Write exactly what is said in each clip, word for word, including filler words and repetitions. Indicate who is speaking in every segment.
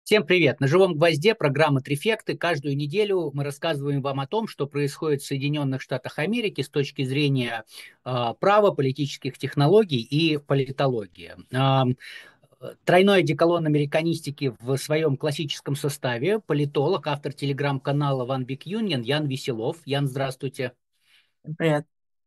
Speaker 1: Всем привет! На «Живом гвозде» программа «Трефекты». Каждую неделю мы рассказываем вам о том, что происходит в Соединенных Штатах Америки с точки зрения э, права, политических технологий и политологии. А, тройной одеколон американистики в своем классическом составе, политолог, автор телеграм-канала One Big Union Ян Веселов. Ян, здравствуйте.
Speaker 2: Привет.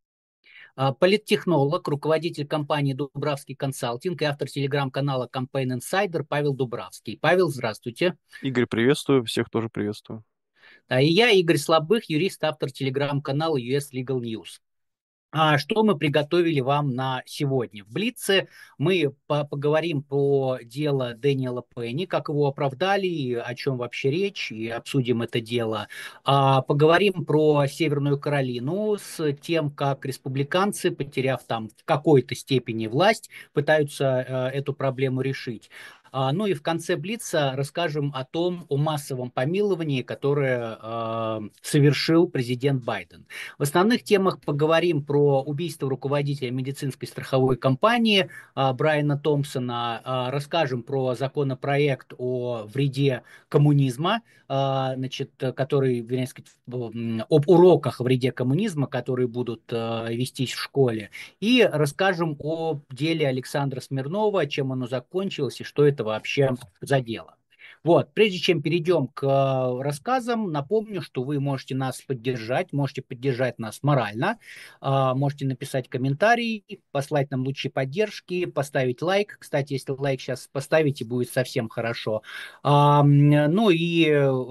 Speaker 1: А, Политтехнолог, руководитель компании «Дубравский консалтинг» и автор телеграм-канала Campaign Insider Павел Дубравский. Павел, здравствуйте.
Speaker 3: Игорь, приветствую, всех тоже приветствую.
Speaker 1: А и я, Игорь Слабых, юрист, автор телеграм-канала ю эс Legal News. А что мы приготовили вам на сегодня? В Блице мы по- поговорим про дело Дэниела Пенни, как его оправдали, и о чем вообще речь, и обсудим это дело. А, поговорим про Северную Каролину с тем, как республиканцы, потеряв там в какой-то степени власть, пытаются э, эту проблему решить. А, ну и в конце Блица расскажем о том, о массовом помиловании, которое э, совершил президент Байден. В основных темах поговорим про убийство руководителя медицинской страховой компании а, Брайана Томпсона, а, расскажем про законопроект о вреде коммунизма, а, значит, который, вернее сказать, м, об уроках о вреде коммунизма, которые будут а, вестись в школе, и расскажем о деле Александра Смирнова, чем оно закончилось и что это вообще за дело. Вот, прежде чем перейдем к э, рассказам, напомню, что вы можете нас поддержать, можете поддержать нас морально, а, можете написать комментарий, послать нам лучи поддержки, поставить лайк. Кстати, если лайк сейчас поставите, будет совсем хорошо. А, м, ну и,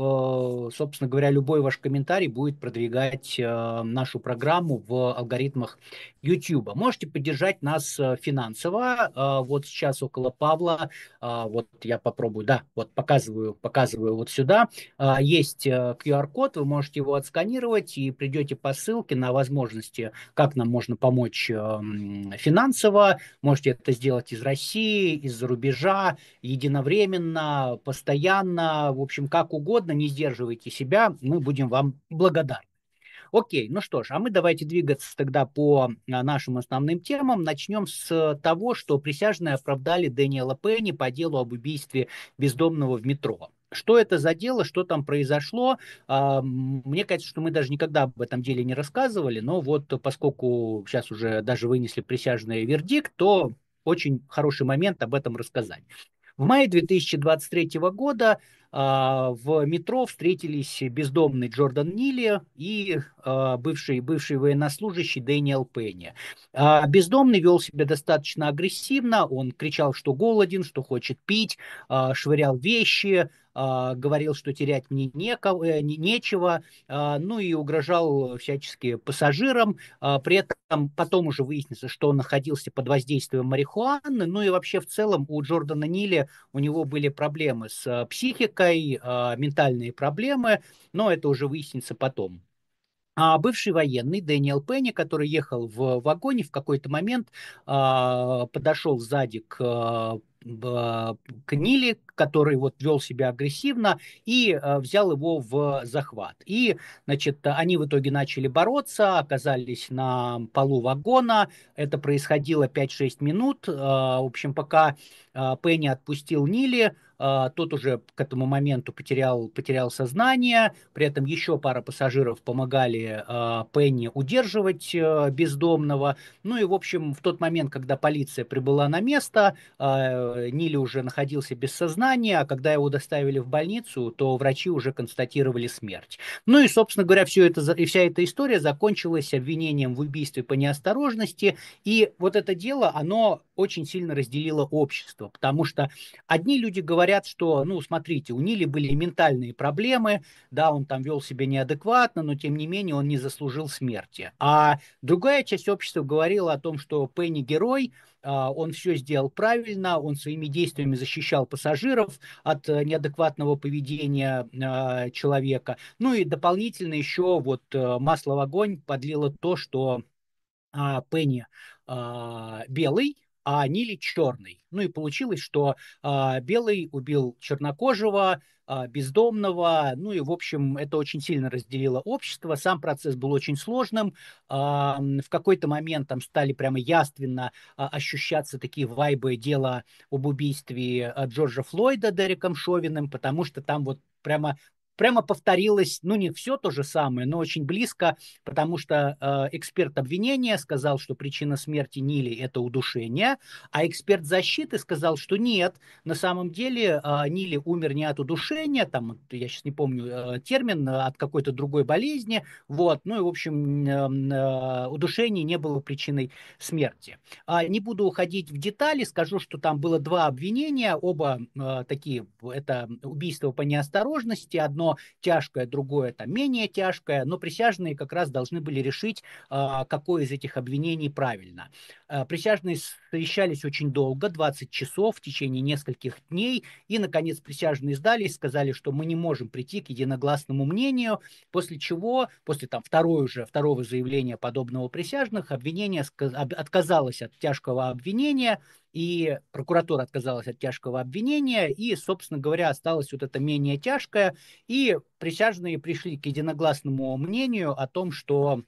Speaker 1: э, собственно говоря, любой ваш комментарий будет продвигать э, нашу программу в алгоритмах YouTube. Можете поддержать нас э, финансово. А, Вот сейчас около Павла, а, вот я попробую, да, вот показываю, показываю вот сюда. А, Есть э, ку ар-код, вы можете его отсканировать и придете по ссылке на возможности, как нам можно помочь э, м, финансово. Можете это сделать из России, из-за рубежа, единовременно, постоянно, в общем, как угодно, не сдерживайте себя, мы будем вам благодарны. Окей, ну что ж, а мы давайте двигаться тогда по а, нашим основным темам. Начнем с того, что присяжные оправдали Дэниела Пенни по делу об убийстве бездомного в метро. Что это за дело, что там произошло? А, Мне кажется, что мы даже никогда об этом деле не рассказывали, но вот поскольку сейчас уже даже вынесли присяжный вердикт, то очень хороший момент об этом рассказать. В мае две тысячи двадцать третьего года а, в метро встретились бездомный Джордан Нилли и а, бывший, бывший военнослужащий Дэниел Пенни. А, бездомный вел себя достаточно агрессивно, он кричал, что голоден, что хочет пить, а, швырял вещи, а, говорил, что терять мне некого, э, не- нечего, а, ну и угрожал всячески пассажирам. А, При этом потом уже выяснится, что он находился под воздействием марихуаны, ну и вообще в целом у Джордана Нилли у него были проблемы с э, психикой, э, ментальные проблемы, но это уже выяснится потом. А бывший военный Дэниел Пенни, который ехал в вагоне, в какой-то момент а, подошел сзади к, а, б- к Ниле, который вот вел себя агрессивно, и а, взял его в захват. И, значит, они в итоге начали бороться, оказались на полу вагона. Это происходило пять-шесть минут. А, в общем, пока а, Пенни отпустил Нили, а, тот уже к этому моменту потерял, потерял сознание, при этом еще пара пассажиров помогали э, Пенни удерживать э, бездомного. Ну и, в общем, в тот момент, когда полиция прибыла на место, э, Нили уже находился без сознания, а когда его доставили в больницу, то врачи уже констатировали смерть. Ну и, собственно говоря, все это, за- и вся эта история закончилась обвинением в убийстве по неосторожности. И вот это дело, оно очень сильно разделило общество, потому что одни люди говорят, что, ну, смотрите, у Нили были ментальные проблемы, да, он там вел себя неадекватно, но тем не менее он не заслужил смерти. А другая часть общества говорила о том, что Пенни герой, а, он все сделал правильно, он своими действиями защищал пассажиров от э, неадекватного поведения э, человека. Ну и дополнительно еще вот э, масло в огонь подлило то, что а, Пенни а, белый, а Нили черный. Ну и получилось, что а, белый убил чернокожего, а, бездомного, ну и, в общем, это очень сильно разделило общество. Сам процесс был очень сложным. А, в какой-то момент там стали прямо яственно а, ощущаться такие вайбы дела об убийстве а, Джорджа Флойда Дереком Шовиным, потому что там вот прямо прямо повторилось, ну не все то же самое, но очень близко, потому что э, эксперт обвинения сказал, что причина смерти Нили это удушение, а эксперт защиты сказал, что нет, на самом деле э, Нили умер не от удушения, там, я сейчас не помню э, термин, а от какой-то другой болезни, вот, ну и, в общем, э, э, удушение не было причиной смерти. А, не буду уходить в детали, скажу, что там было два обвинения, оба э, такие, это убийство по неосторожности, одно тяжкое, другое там менее тяжкое, но присяжные как раз должны были решить, э, какое из этих обвинений правильно. Э, присяжные совещались очень долго, двадцать часов в течение нескольких дней, и, наконец, присяжные сдались, сказали, что мы не можем прийти к единогласному мнению, после чего, после там второй уже, второго заявления подобного присяжных, обвинение отказалось от тяжкого обвинения, и прокуратура отказалась от тяжкого обвинения, и, собственно говоря, осталось вот это менее тяжкое, и присяжные пришли к единогласному мнению о том, что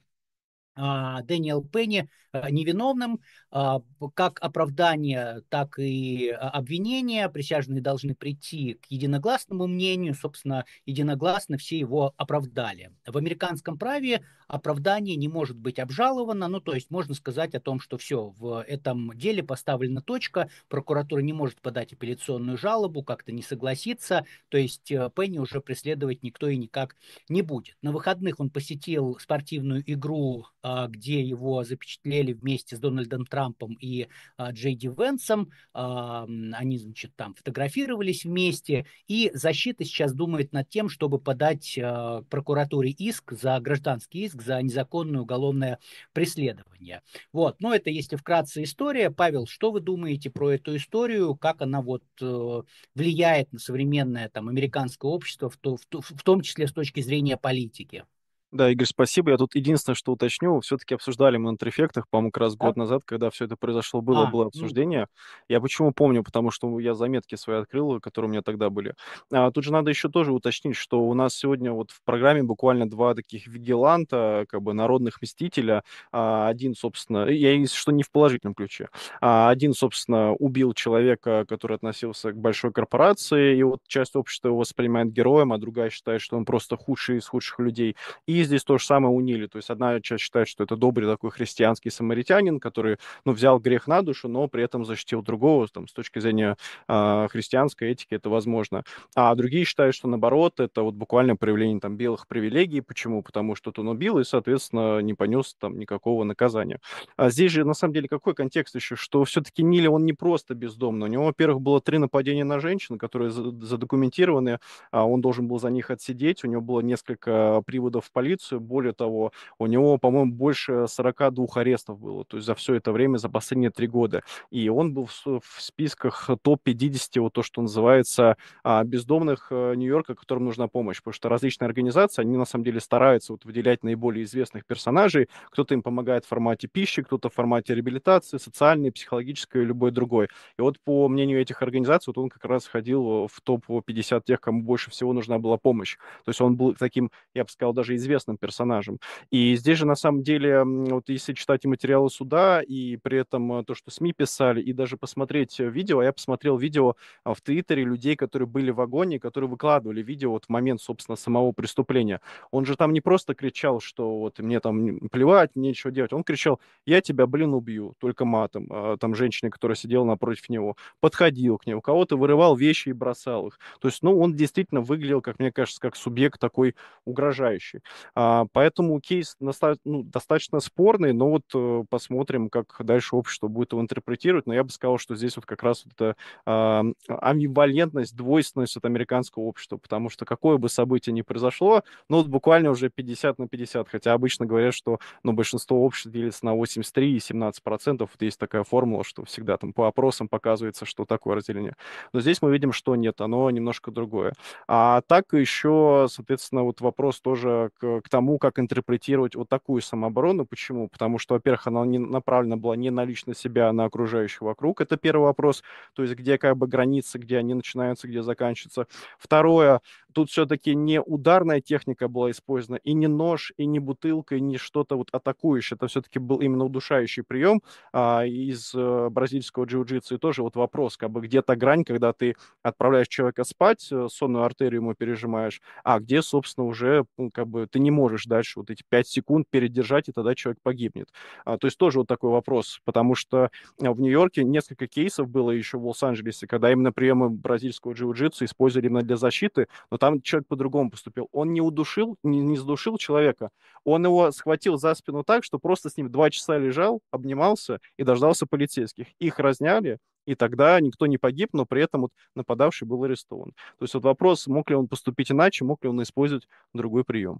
Speaker 1: а, Дэниел Пенни а, невиновным, а, как оправдание, так и а, обвинение. Присяжные должны прийти к единогласному мнению, собственно, единогласно все его оправдали. В американском праве оправдание не может быть обжаловано, ну, то есть можно сказать о том, что все, в этом деле поставлена точка, прокуратура не может подать апелляционную жалобу, как-то не согласиться, то есть э, Пенни уже преследовать никто и никак не будет. На выходных он посетил спортивную игру, а, где его запечатлели вместе с Дональдом Трампом и а, Джей Ди Венсом. А, Они, значит, там фотографировались вместе. И защита сейчас думает над тем, чтобы подать а, прокуратуре иск за гражданский иск за незаконное уголовное преследование. Вот. Но это, если вкратце, история. Павел, что вы думаете про эту историю? Как она вот э, влияет на современное там американское общество, в, то, в, то- в том числе с точки зрения политики?
Speaker 3: Да, Игорь, спасибо. Я тут единственное, что уточню, все-таки обсуждали мы на трефектах, по-моему, как раз
Speaker 1: Да?
Speaker 3: год назад, когда все это произошло, было,
Speaker 1: А,
Speaker 3: было
Speaker 1: ну,
Speaker 3: обсуждение. Я почему помню, потому что я заметки свои открыл, которые у меня тогда были. А, тут же надо еще тоже уточнить, что у нас сегодня вот в программе буквально два таких вигиланта, как бы народных мстителя. А, один, собственно, я, если что, не в положительном ключе. А, один, собственно, убил человека, который относился к большой корпорации, и вот часть общества его воспринимает героем, а другая считает, что он просто худший из худших людей. И здесь то же самое у Нили. То есть одна часть считает, что это добрый такой христианский самаритянин, который, ну, взял грех на душу, но при этом защитил другого. Там, с точки зрения э, христианской этики это возможно. А другие считают, что наоборот, это вот буквально проявление там белых привилегий. Почему? Потому что он убил и, соответственно, не понес там никакого наказания. А здесь же, на самом деле, какой контекст еще? Что все-таки Нили, он не просто бездомный. У него, во-первых, было три нападения на женщин, которые задокументированы. А он должен был за них отсидеть. У него было несколько приводов в полицию. Более того, у него, по-моему, больше сорока двух арестов было. То есть за все это время, за последние три года. И он был в, в списках топ пятьдесят, вот то, что называется, а, бездомных э, Нью-Йорка, которым нужна помощь. Потому что различные организации, они на самом деле стараются вот выделять наиболее известных персонажей. Кто-то им помогает в формате пищи, кто-то в формате реабилитации, социальной, психологической и любой другой. И вот по мнению этих организаций, вот он как раз входил в топ пятьдесят тех, кому больше всего нужна была помощь. То есть он был таким, я бы сказал, даже известным персонажем. И здесь же, на самом деле, м, вот если читать и материалы суда, и при этом э, то, что СМИ писали, и даже посмотреть э, видео, а я посмотрел видео а, в Твиттере людей, которые были в вагоне, которые выкладывали видео вот в момент, собственно, самого преступления. Он же там не просто кричал, что вот мне там плевать, нечего делать. Он кричал: я тебя, блин, убью, только матом. А, там женщина, которая сидела напротив него, подходил к нему, у кого-то вырывал вещи и бросал их. То есть, ну, он действительно выглядел, как мне кажется, как субъект такой угрожающий. А, поэтому кейс наста- ну, достаточно спорный, но вот э, посмотрим, как дальше общество будет его интерпретировать. Но я бы сказал, что здесь вот как раз вот эта а, амбивалентность, двойственность от американского общества, потому что какое бы событие ни произошло, ну, вот буквально уже пятьдесят на пятьдесят, хотя обычно говорят, что, ну, большинство обществ делится на восемьдесят три и семнадцать процентов. Вот есть такая формула, что всегда там по опросам показывается, что такое разделение. Но здесь мы видим, что нет, оно немножко другое. А так еще, соответственно, вот вопрос тоже к к, к тому, как интерпретировать вот такую самооборону. Почему? Потому что, во-первых, она не направлена была не на лично себя, а на окружающих вокруг. Это первый вопрос. То есть где как бы границы, где они начинаются, где заканчиваются. Второе, тут все-таки не ударная техника была использована, и не нож, и не бутылка, и не что-то вот атакующее. Это все-таки был именно удушающий прием а, из а, бразильского джиу-джитсу. И тоже вот вопрос, как бы где-то грань, когда ты отправляешь человека спать, э, сонную артерию ему пережимаешь, а где, собственно, уже ну, как бы ты не можешь дальше вот эти пять секунд передержать, и тогда человек погибнет. А, то есть тоже вот такой вопрос, потому что а, в Нью-Йорке несколько кейсов было еще в Лос-Анджелесе, когда именно приемы бразильского джиу-джитсу использовали именно для защиты, но там человек по-другому поступил. Он не удушил, не, не задушил человека, он его схватил за спину так, что просто с ним два часа лежал, обнимался и дождался полицейских. Их разняли, и тогда никто не погиб, но при этом вот нападавший был арестован. То есть вот вопрос, мог ли он поступить иначе, мог ли он использовать другой прием.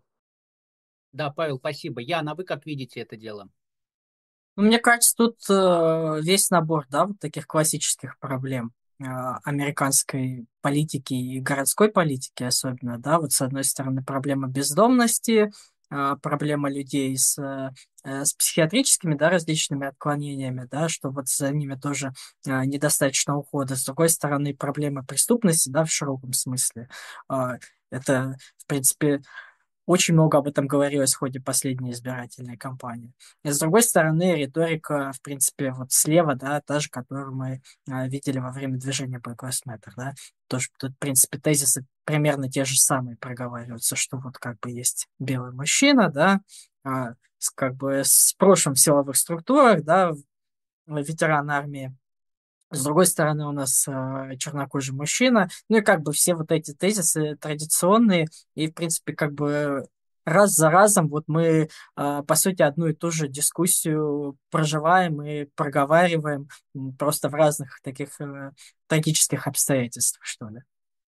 Speaker 1: Да, Павел, спасибо. Яна, а вы как видите это дело?
Speaker 2: Ну, мне кажется, тут э, весь набор, да, вот таких классических проблем э, американской политики и городской политики особенно, да, вот с одной стороны проблема бездомности, э, проблема людей с, э, э, с психиатрическими, да, различными отклонениями, да, что вот за ними тоже э, недостаточно ухода. С другой стороны проблема преступности, да, в широком смысле. Э, это, в принципе, очень много об этом говорилось в ходе последней избирательной кампании. И с другой стороны, риторика, в принципе, вот слева, да, та же, которую мы а, видели во время движения Black Lives Matter, да, тоже тут, в принципе, тезисы примерно те же самые проговариваются, что вот как бы есть белый мужчина, да, а, с, как бы с прошлым в силовых структурах, да, ветеран армии. С другой стороны, у нас э, чернокожий мужчина. Ну и как бы все вот эти тезисы традиционные. И, в принципе, как бы раз за разом вот мы, э, по сути, одну и ту же дискуссию проживаем и проговариваем м, просто в разных таких э, трагических обстоятельствах, что ли.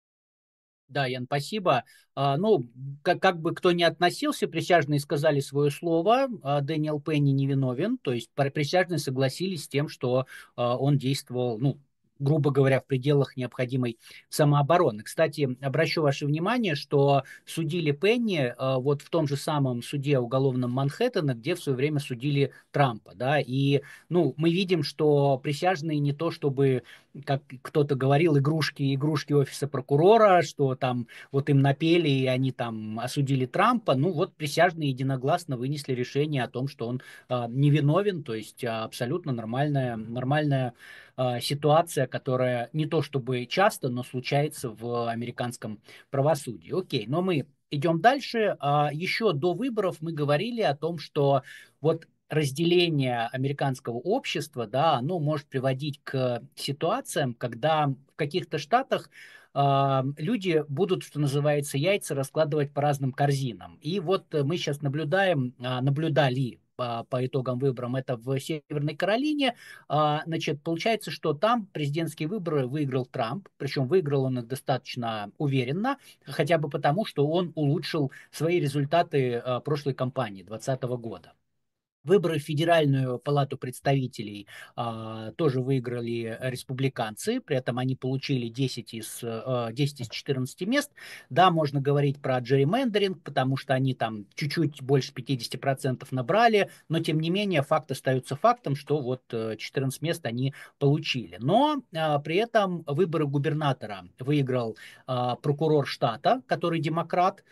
Speaker 1: Да, Ян, спасибо. А, ну, как, как бы кто ни относился, присяжные сказали свое слово. А, Дэниел Пенни невиновен, то есть пар- присяжные согласились с тем, что а, он действовал, ну, грубо говоря, в пределах необходимой самообороны. Кстати, обращу ваше внимание, что судили Пенни а, вот в том же самом суде уголовном Манхэттена, где в свое время судили Трампа, да, и, ну, мы видим, что присяжные не то чтобы, как кто-то говорил, игрушки, игрушки офиса прокурора, что там вот им напели, и они там осудили Трампа. Ну вот присяжные единогласно вынесли решение о том, что он а, невиновен, то есть а, абсолютно нормальная, нормальная а, ситуация, которая не то чтобы часто, но случается в американском правосудии. Окей, но мы идем дальше. А, еще до выборов мы говорили о том, что вот разделение американского общества, да, оно может приводить к ситуациям, когда в каких-то штатах э, люди будут, что называется, яйца раскладывать по разным корзинам. И вот мы сейчас наблюдаем, э, наблюдали по, по итогам выборов это в Северной Каролине. А, значит, получается, что там президентские выборы выиграл Трамп, причем выиграл он их достаточно уверенно, хотя бы потому, что он улучшил свои результаты а, прошлой кампании двадцатого года. Выборы в Федеральную палату представителей а, тоже выиграли республиканцы, при этом они получили десять из, а, десять из четырнадцати мест. Да, можно говорить про джерримендеринг, потому что они там чуть-чуть больше пятьдесят процентов набрали, но тем не менее факт остается фактом, что вот четырнадцать мест они получили. Но а, при этом выборы губернатора выиграл а, прокурор штата, который демократ,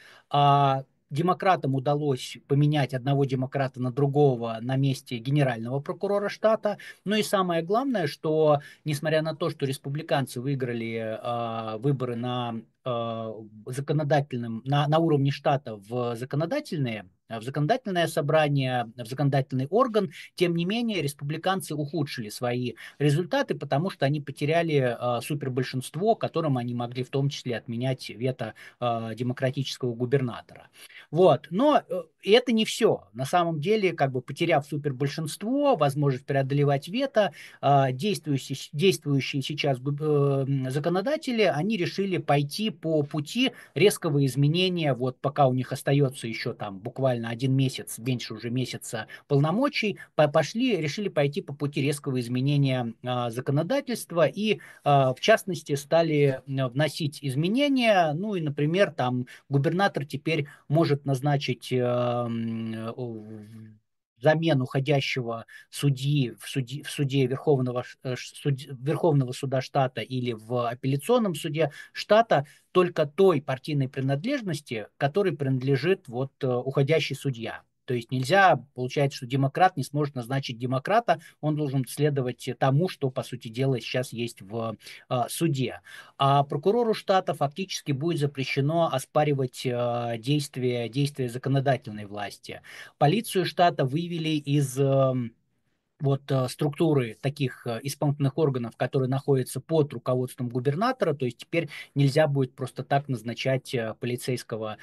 Speaker 1: а демократам удалось поменять одного демократа на другого на месте генерального прокурора штата. Ну и самое главное, что несмотря на то, что республиканцы выиграли э, выборы на э, законодательном, на, на уровне штата в законодательные, в законодательное собрание, в законодательный орган, тем не менее республиканцы ухудшили свои результаты, потому что они потеряли э, супербольшинство, которым они могли в том числе отменять вето э, демократического губернатора. Вот. Но э, это не все. На самом деле, как бы потеряв супербольшинство, возможность преодолевать вето, э, действующие, действующие сейчас э, законодатели, они решили пойти по пути резкого изменения, вот пока у них остается еще там буквально буквально один месяц, меньше уже месяца полномочий, пошли, решили пойти по пути резкого изменения законодательства и, в частности, стали вносить изменения. Ну и, например, там губернатор теперь может назначить замену уходящего судьи в суде, в суде Верховного, суд, Верховного суда штата или в апелляционном суде штата только той партийной принадлежности, которой принадлежит вот уходящий судья. То есть нельзя, получается, что демократ не сможет назначить демократа, он должен следовать тому, что, по сути дела, сейчас есть в э, суде. А прокурору штата фактически будет запрещено оспаривать э, действия, действия законодательной власти. Полицию штата вывели из... Э, вот структуры таких исполнительных органов, которые находятся под руководством губернатора, то есть теперь нельзя будет просто так назначать полицейского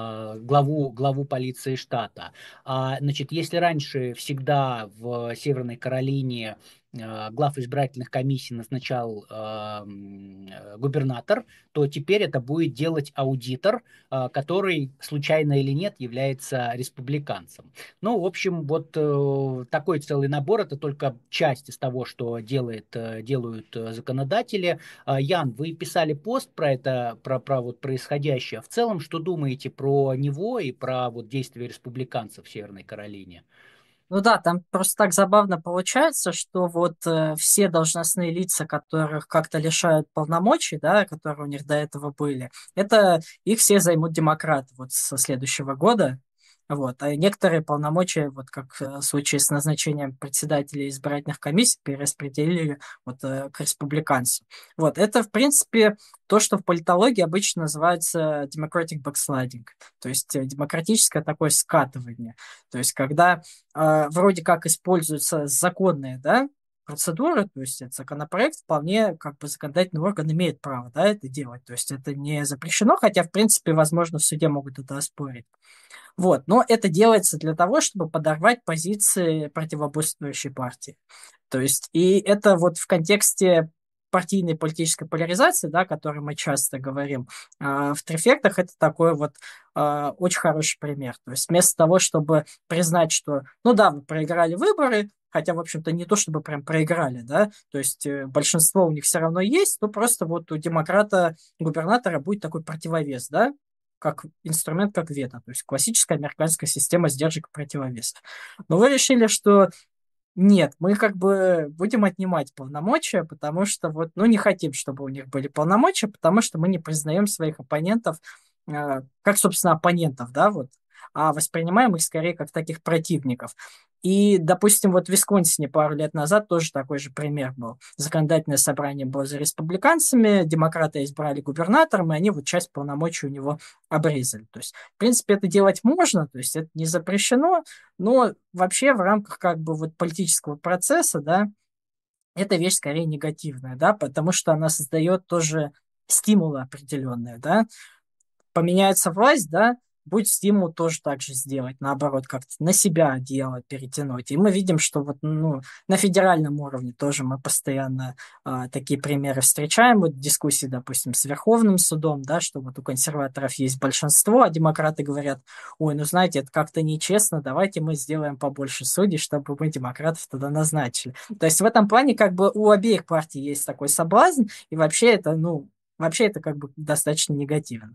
Speaker 1: главу, главу полиции штата. А, значит, если раньше всегда в Северной Каролине глав избирательных комиссий назначал э, губернатор, то теперь это будет делать аудитор, э, который, случайно или нет, является республиканцем. Ну, в общем, вот э, такой целый набор, это только часть из того, что делает, э, делают э, законодатели. Э, Ян, вы писали пост про это, про, про вот происходящее. В целом, что думаете про него и про вот действия республиканцев в Северной Каролине?
Speaker 2: Ну да, там просто так забавно получается, что вот э, все должностные лица, которых как-то лишают полномочий, да, которые у них до этого были, это их все займут демократы вот со следующего года. Вот. А некоторые полномочия, вот как в случае с назначением председателей избирательных комиссий, перераспределили вот, э, к республиканцам. Вот. Это, в принципе, то, что в политологии обычно называется democratic backsliding, то есть э, демократическое такое скатывание. То есть когда э, вроде как используются законные, да, процедуры, то есть это законопроект, вполне как бы законодательный орган имеет право, да, это делать. То есть это не запрещено, хотя, в принципе, возможно, в суде могут это оспорить. Вот. Но это делается для того, чтобы подорвать позиции противоборствующей партии. То есть, и это вот в контексте партийной политической поляризации, да, о которой мы часто говорим, э, в трефектах это такой вот э, очень хороший пример. То есть вместо того, чтобы признать, что, ну да, вы проиграли выборы, хотя, в общем-то, не то, чтобы прям проиграли, да, то есть э, большинство у них все равно есть, но просто вот у демократа-губернатора будет такой противовес, да, как инструмент, как вето, то есть классическая американская система сдержек и противовесов. Но вы решили, что нет, мы как бы будем отнимать полномочия, потому что вот, ну, не хотим, чтобы у них были полномочия, потому что мы не признаем своих оппонентов э, как, собственно, оппонентов, да, вот, а воспринимаем их скорее как таких противников. И, допустим, вот в Висконсине пару лет назад тоже такой же пример был. Законодательное собрание было за республиканцами, демократы избрали губернатором, и они вот часть полномочий у него обрезали. То есть, в принципе, это делать можно, то есть это не запрещено, но вообще в рамках как бы вот политического процесса, да, эта вещь скорее негативная, да, потому что она создает тоже стимулы определенные, да. Поменяется власть, да, будет стимул тоже так же сделать, наоборот, как-то на себя дело перетянуть. И мы видим, что вот, ну, на федеральном уровне тоже мы постоянно а, такие примеры встречаем, вот дискуссии, допустим, с Верховным судом, да, что вот у консерваторов есть большинство, а демократы говорят, ой, ну, знаете, это как-то нечестно, давайте мы сделаем побольше судей, чтобы мы демократов тогда назначили. То есть в этом плане как бы у обеих партий есть такой соблазн, и вообще это, ну, вообще это как бы достаточно негативно.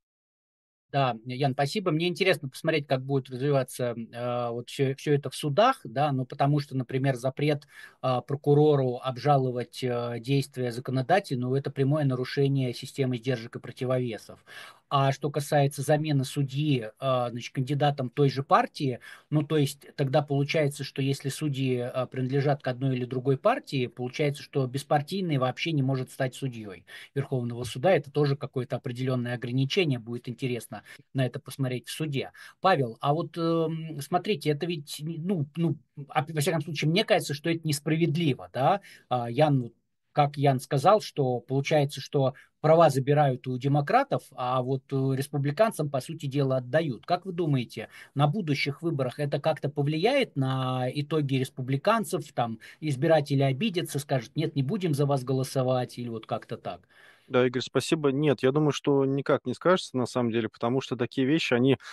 Speaker 1: Да, Ян, спасибо. Мне интересно посмотреть, как будет развиваться э, вот все, все это в судах, да, ну потому что, например, запрет э, прокурору обжаловать э, действия законодателя, ну это прямое нарушение системы сдержек и противовесов. А что касается замены судьи, э, значит, кандидатом той же партии, ну то есть тогда получается, что если судьи э, принадлежат к одной или другой партии, получается, что беспартийный вообще не может стать судьей Верховного суда. Это тоже какое-то определенное ограничение, будет интересно на это посмотреть в суде. Павел, а вот э, смотрите, это ведь, ну, ну, во всяком случае, мне кажется, что это несправедливо, да? А, Ян, как Ян сказал, что получается, что права забирают у демократов, а вот республиканцам, по сути дела, отдают. Как вы думаете, на будущих выборах это как-то повлияет на итоги республиканцев? Там избиратели обидятся, скажут, нет, не будем за вас голосовать, или вот как-то так?
Speaker 3: Да, Игорь, спасибо. Нет, я думаю, что никак не скажется на самом деле, потому что такие вещи, они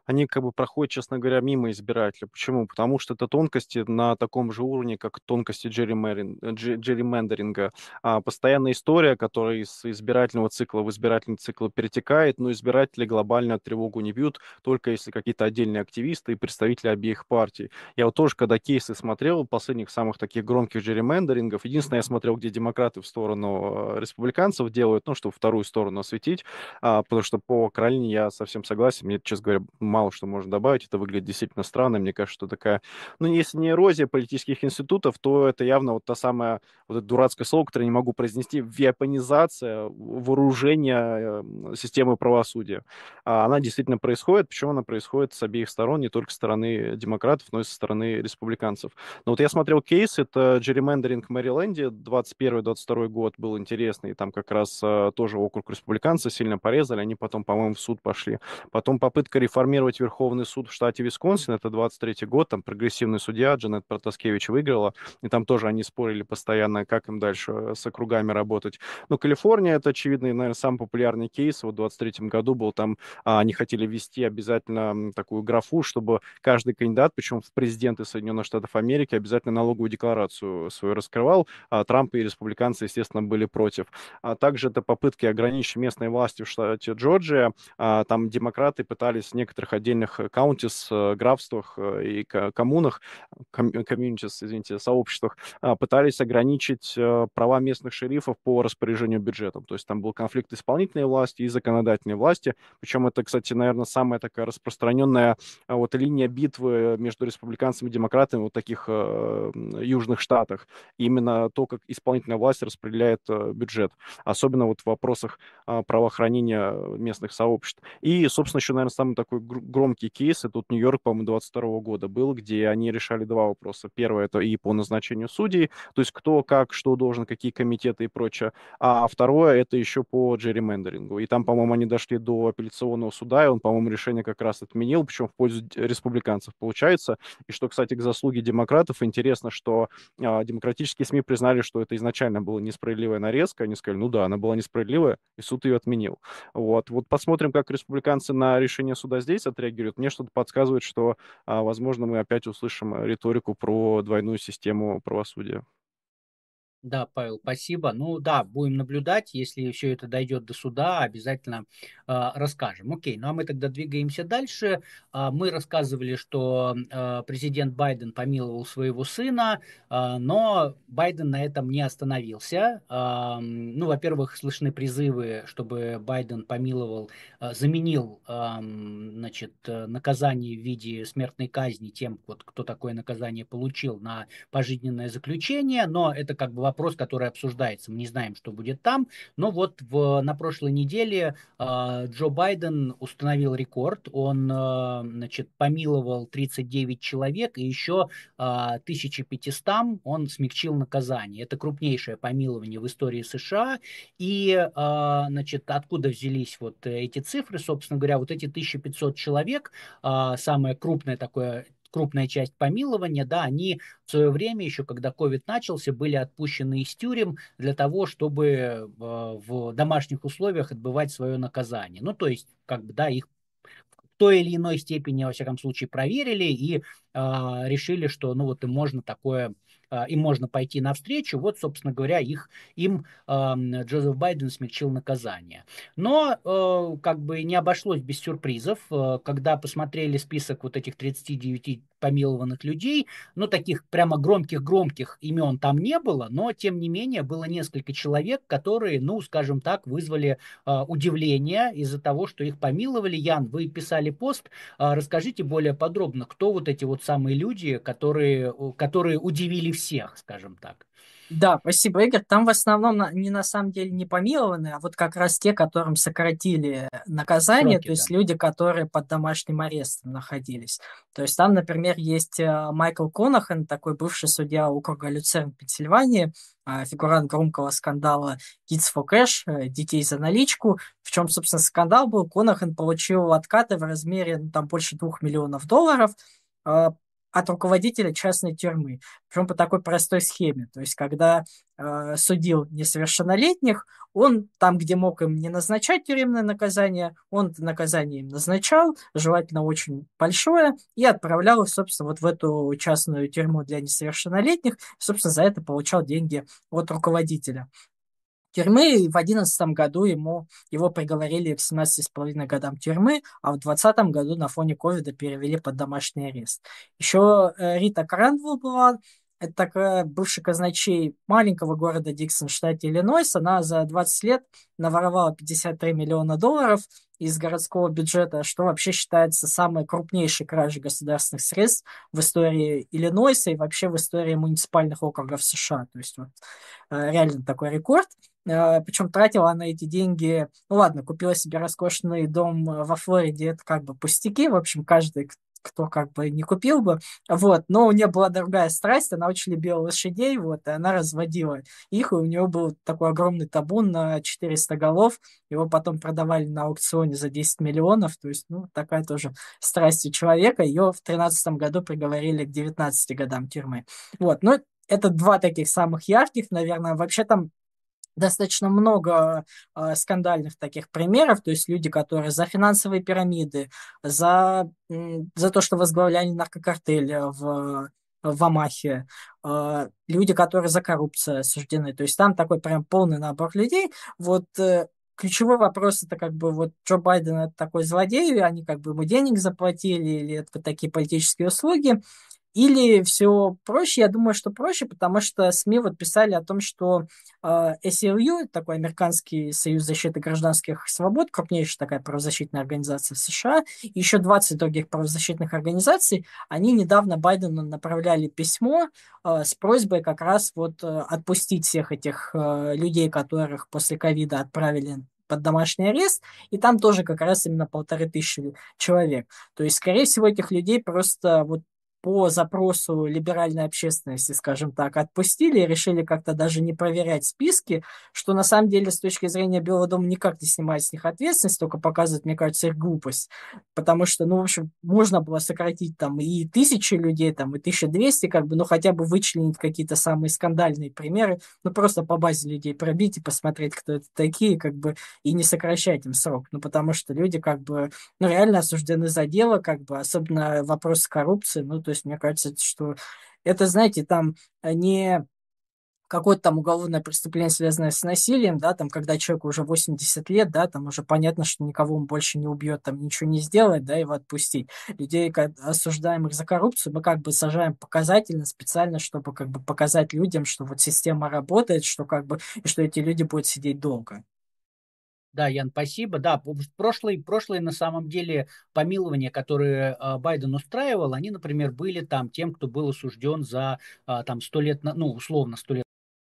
Speaker 3: они как бы проходят, честно говоря, мимо избирателя. Почему? Потому что это тонкости на таком же уровне, как тонкости джерримерин- э, дже- джерримендеринга. А, постоянная история, которая из избирательного цикла в избирательный цикл перетекает, но избиратели глобально тревогу не бьют, только если какие-то отдельные активисты и представители обеих партий. Я вот тоже, когда кейсы смотрел, последних самых таких громких джерримендерингов, единственное, я смотрел, где демократы в сторону э, республиканцев делают, ну, чтобы вторую сторону осветить, а, потому что по Каролине я совсем согласен, мне, честно говоря, мало что можно добавить, это выглядит действительно странно, мне кажется, что такая, ну, если не эрозия политических институтов, то это явно вот та самая, вот это дурацкое слово, которое не могу произнести, вепонизация вооружения э, системы правосудия. А она действительно происходит, причем она происходит с обеих сторон, не только со стороны демократов, но и со стороны республиканцев. Но вот я смотрел кейс, это джерримендеринг в Мэриленде, двадцать первый двадцать второй год был интересный, там как раз э, тоже округ республиканцев сильно порезали, они потом, по-моему, в суд пошли. Потом попытка реформировать Верховный суд в штате Висконсин, это двадцать третий год, там прогрессивный судья Джанет Протаскевич выиграла, и там тоже они спорили постоянно, как им дальше э, с округами работать. Ну, Калифорния, это, очевидно, наверное, самый популярный кейс, вот в двадцать третьем году был там, а, они хотели ввести обязательно м, такую графу, чтобы каждый кандидат, причем в президенты Соединенных Штатов Америки, обязательно налоговую декларацию свою раскрывал, а Трамп и республиканцы, естественно, были против. А также это попытки ограничить местные власти в штате Джорджия. А, Там демократы пытались в некоторых отдельных каунтис, графствах э, и ко- коммунах, комьюнитис, извините, сообществах, а, пытались ограничить э, права местных шерифов по распоряжению бюджетом. То есть там был конфликт исполнительной власти и законодательной власти. Причем это, кстати, наверное, самая такая распространенная а, вот линия битвы между республиканцами и демократами в вот таких э, южных штатах. Именно то, как исполнительная власть распределяет э, бюджет, особенно вот в вопросах а, правоохранения местных сообществ. И, собственно, еще, наверное, самый такой гр- громкий кейс, это тут Нью-Йорк, по-моему, двадцать второго года был, где они решали два вопроса. Первое, это и по назначению судей, то есть кто, как, что должен, какие комитеты и прочее. А второе, это еще по джерримендерингу. И там, по-моему, они дошли до апелляционного суда, и он, по-моему, решение как раз отменил, причем в пользу д- республиканцев, получается. И что, кстати, к заслуге демократов, интересно, что а, демократические СМИ признали, что это изначально была несправедливая нарезка. Они сказали, ну да, она была несправедливая, и суд ее отменил. Вот, вот посмотрим, как республиканцы на решение суда здесь отреагируют. Мне что-то подсказывает, что, а, возможно, мы опять услышим э, риторику про двойную систему правосудия.
Speaker 1: Да, Павел, спасибо. Ну да, будем наблюдать. Если все это дойдет до суда, обязательно э, расскажем. Окей, ну а мы тогда двигаемся дальше. А, мы рассказывали, что э, президент Байден помиловал своего сына, а, но Байден на этом не остановился. А, ну, во-первых, слышны призывы, чтобы Байден помиловал, э, заменил, а, значит, э, наказание в виде смертной казни тем, вот, кто такое наказание получил, на пожизненное заключение, но это как бы вопрос, который обсуждается. Мы не знаем, что будет там. Но вот в, на прошлой неделе э, Джо Байден установил рекорд. Он, э, значит, помиловал тридцать девять человек, и еще э, тысяча пятьсот он смягчил наказание. Это крупнейшее помилование в истории США. И, э, значит, откуда взялись вот эти цифры, собственно говоря, вот эти тысяча пятьсот человек, э, самое крупное такое крупная часть помилования, да, они в свое время, еще когда ковид начался, были отпущены из тюрем для того, чтобы э, в домашних условиях отбывать свое наказание. Ну, то есть, как бы, да, их в той или иной степени, во всяком случае, проверили и а, решили, что, ну, вот им можно такое, а, им можно пойти навстречу. Вот, собственно говоря, их, им а, Джозеф Байден смягчил наказание. Но э, как бы не обошлось без сюрпризов. Э, Когда посмотрели список вот этих тридцати девяти помилованных людей, ну, таких прямо громких-громких имен там не было, но, тем не менее, было несколько человек, которые, ну, скажем так, вызвали э, удивление из-за того, что их помиловали. Ян, вы писали пост, э, расскажите более подробно, кто вот эти вот самые люди, которые, которые удивили всех, скажем так.
Speaker 2: Да, спасибо, Игорь. Там в основном на- не на самом деле не помилованы, а вот как раз те, которым сократили наказание,
Speaker 1: Сроки,
Speaker 2: то
Speaker 1: да.
Speaker 2: есть люди, которые под домашним арестом находились. То есть там, например, есть э, Майкл Конахан, такой бывший судья округа Люцерн, Пенсильвании, э, фигурант громкого скандала Kids for Cash, э, детей за наличку. В чем, собственно, скандал был? Конахан получил откаты в размере, ну, там больше двух миллионов долларов. Э, от руководителя частной тюрьмы. Причем по такой простой схеме. То есть, когда э, судил несовершеннолетних, он там, где мог им не назначать тюремное наказание, он это наказание им назначал, желательно очень большое, и отправлял их, собственно, вот в эту частную тюрьму для несовершеннолетних. Собственно, за это получал деньги от руководителя тюрьмы. И в две тысячи одиннадцатом году ему, его приговорили к семнадцати с половиной годам тюрьмы, а в двадцатом году на фоне ковида перевели под домашний арест. Еще э, Рита Крэнвелл была, это такая бывший казначей маленького города Диксон в штате Иллинойс. Она за двадцать лет наворовала пятьдесят три миллиона долларов из городского бюджета, что вообще считается самой крупнейшей кражей государственных средств в истории Иллинойса и вообще в истории муниципальных округов США. То есть вот э, реально такой рекорд. Э, Причем тратила она эти деньги, ну ладно, купила себе роскошный дом э, во Флориде, это как бы пустяки, в общем, каждый, к- кто как бы не купил бы, вот, но у нее была другая страсть, она очень любила лошадей, вот, и она разводила их, и у нее был такой огромный табун на четыреста голов, его потом продавали на аукционе за десять миллионов, то есть, ну, такая тоже страсть у человека, ее в тринадцатом году приговорили к девятнадцати годам тюрьмы, вот, ну, это два таких самых ярких, наверное, вообще там достаточно много э, скандальных таких примеров, то есть люди, которые за финансовые пирамиды, за, м, за то, что возглавляли наркокартель в, в Амахе, э, люди, которые за коррупцию осуждены, то есть там такой прям полный набор людей. Вот э, ключевой вопрос это как бы вот Джо Байден это такой злодей, и они как бы ему денег заплатили, или это вот такие политические услуги, или все проще? Я думаю, что проще, потому что СМИ вот писали о том, что э, A C L U, такой американский союз защиты гражданских свобод, крупнейшая такая правозащитная организация в США, и еще двадцать других правозащитных организаций, они недавно Байдену направляли письмо э, с просьбой как раз вот э, отпустить всех этих э, людей, которых после ковида отправили под домашний арест, и там тоже как раз именно полторы тысячи человек. То есть, скорее всего, этих людей просто вот по запросу либеральной общественности, скажем так, отпустили и решили как-то даже не проверять списки, что на самом деле с точки зрения Белого дома никак не снимает с них ответственность, только показывает, мне кажется, их глупость. Потому что, ну, в общем, можно было сократить там и тысячи людей, там и тысяча двести, как бы, ну, хотя бы вычленить какие-то самые скандальные примеры, ну, просто по базе людей пробить и посмотреть, кто это такие, как бы, и не сокращать им срок. Ну, потому что люди, как бы, ну, реально осуждены за дело, как бы, особенно вопрос коррупции, ну, то есть, мне кажется, что это, знаете, там э, не какое-то там уголовное преступление, связанное с насилием, да, там, когда человеку уже восемьдесят лет, да, там уже понятно, что никого он больше не убьет, там ничего не сделает, да, его отпустить. Людей, как, осуждаемых за коррупцию, мы как бы сажаем показательно, специально, чтобы как бы показать людям, что вот система работает, что как бы, и что эти люди будут сидеть долго.
Speaker 1: Да, Ян, спасибо. Да, п- в прошлые, прошлые на самом деле помилования, которые а, Байден устраивал, они, например, были там тем, кто был осужден за а, там сто лет, на- ну, условно, сто лет.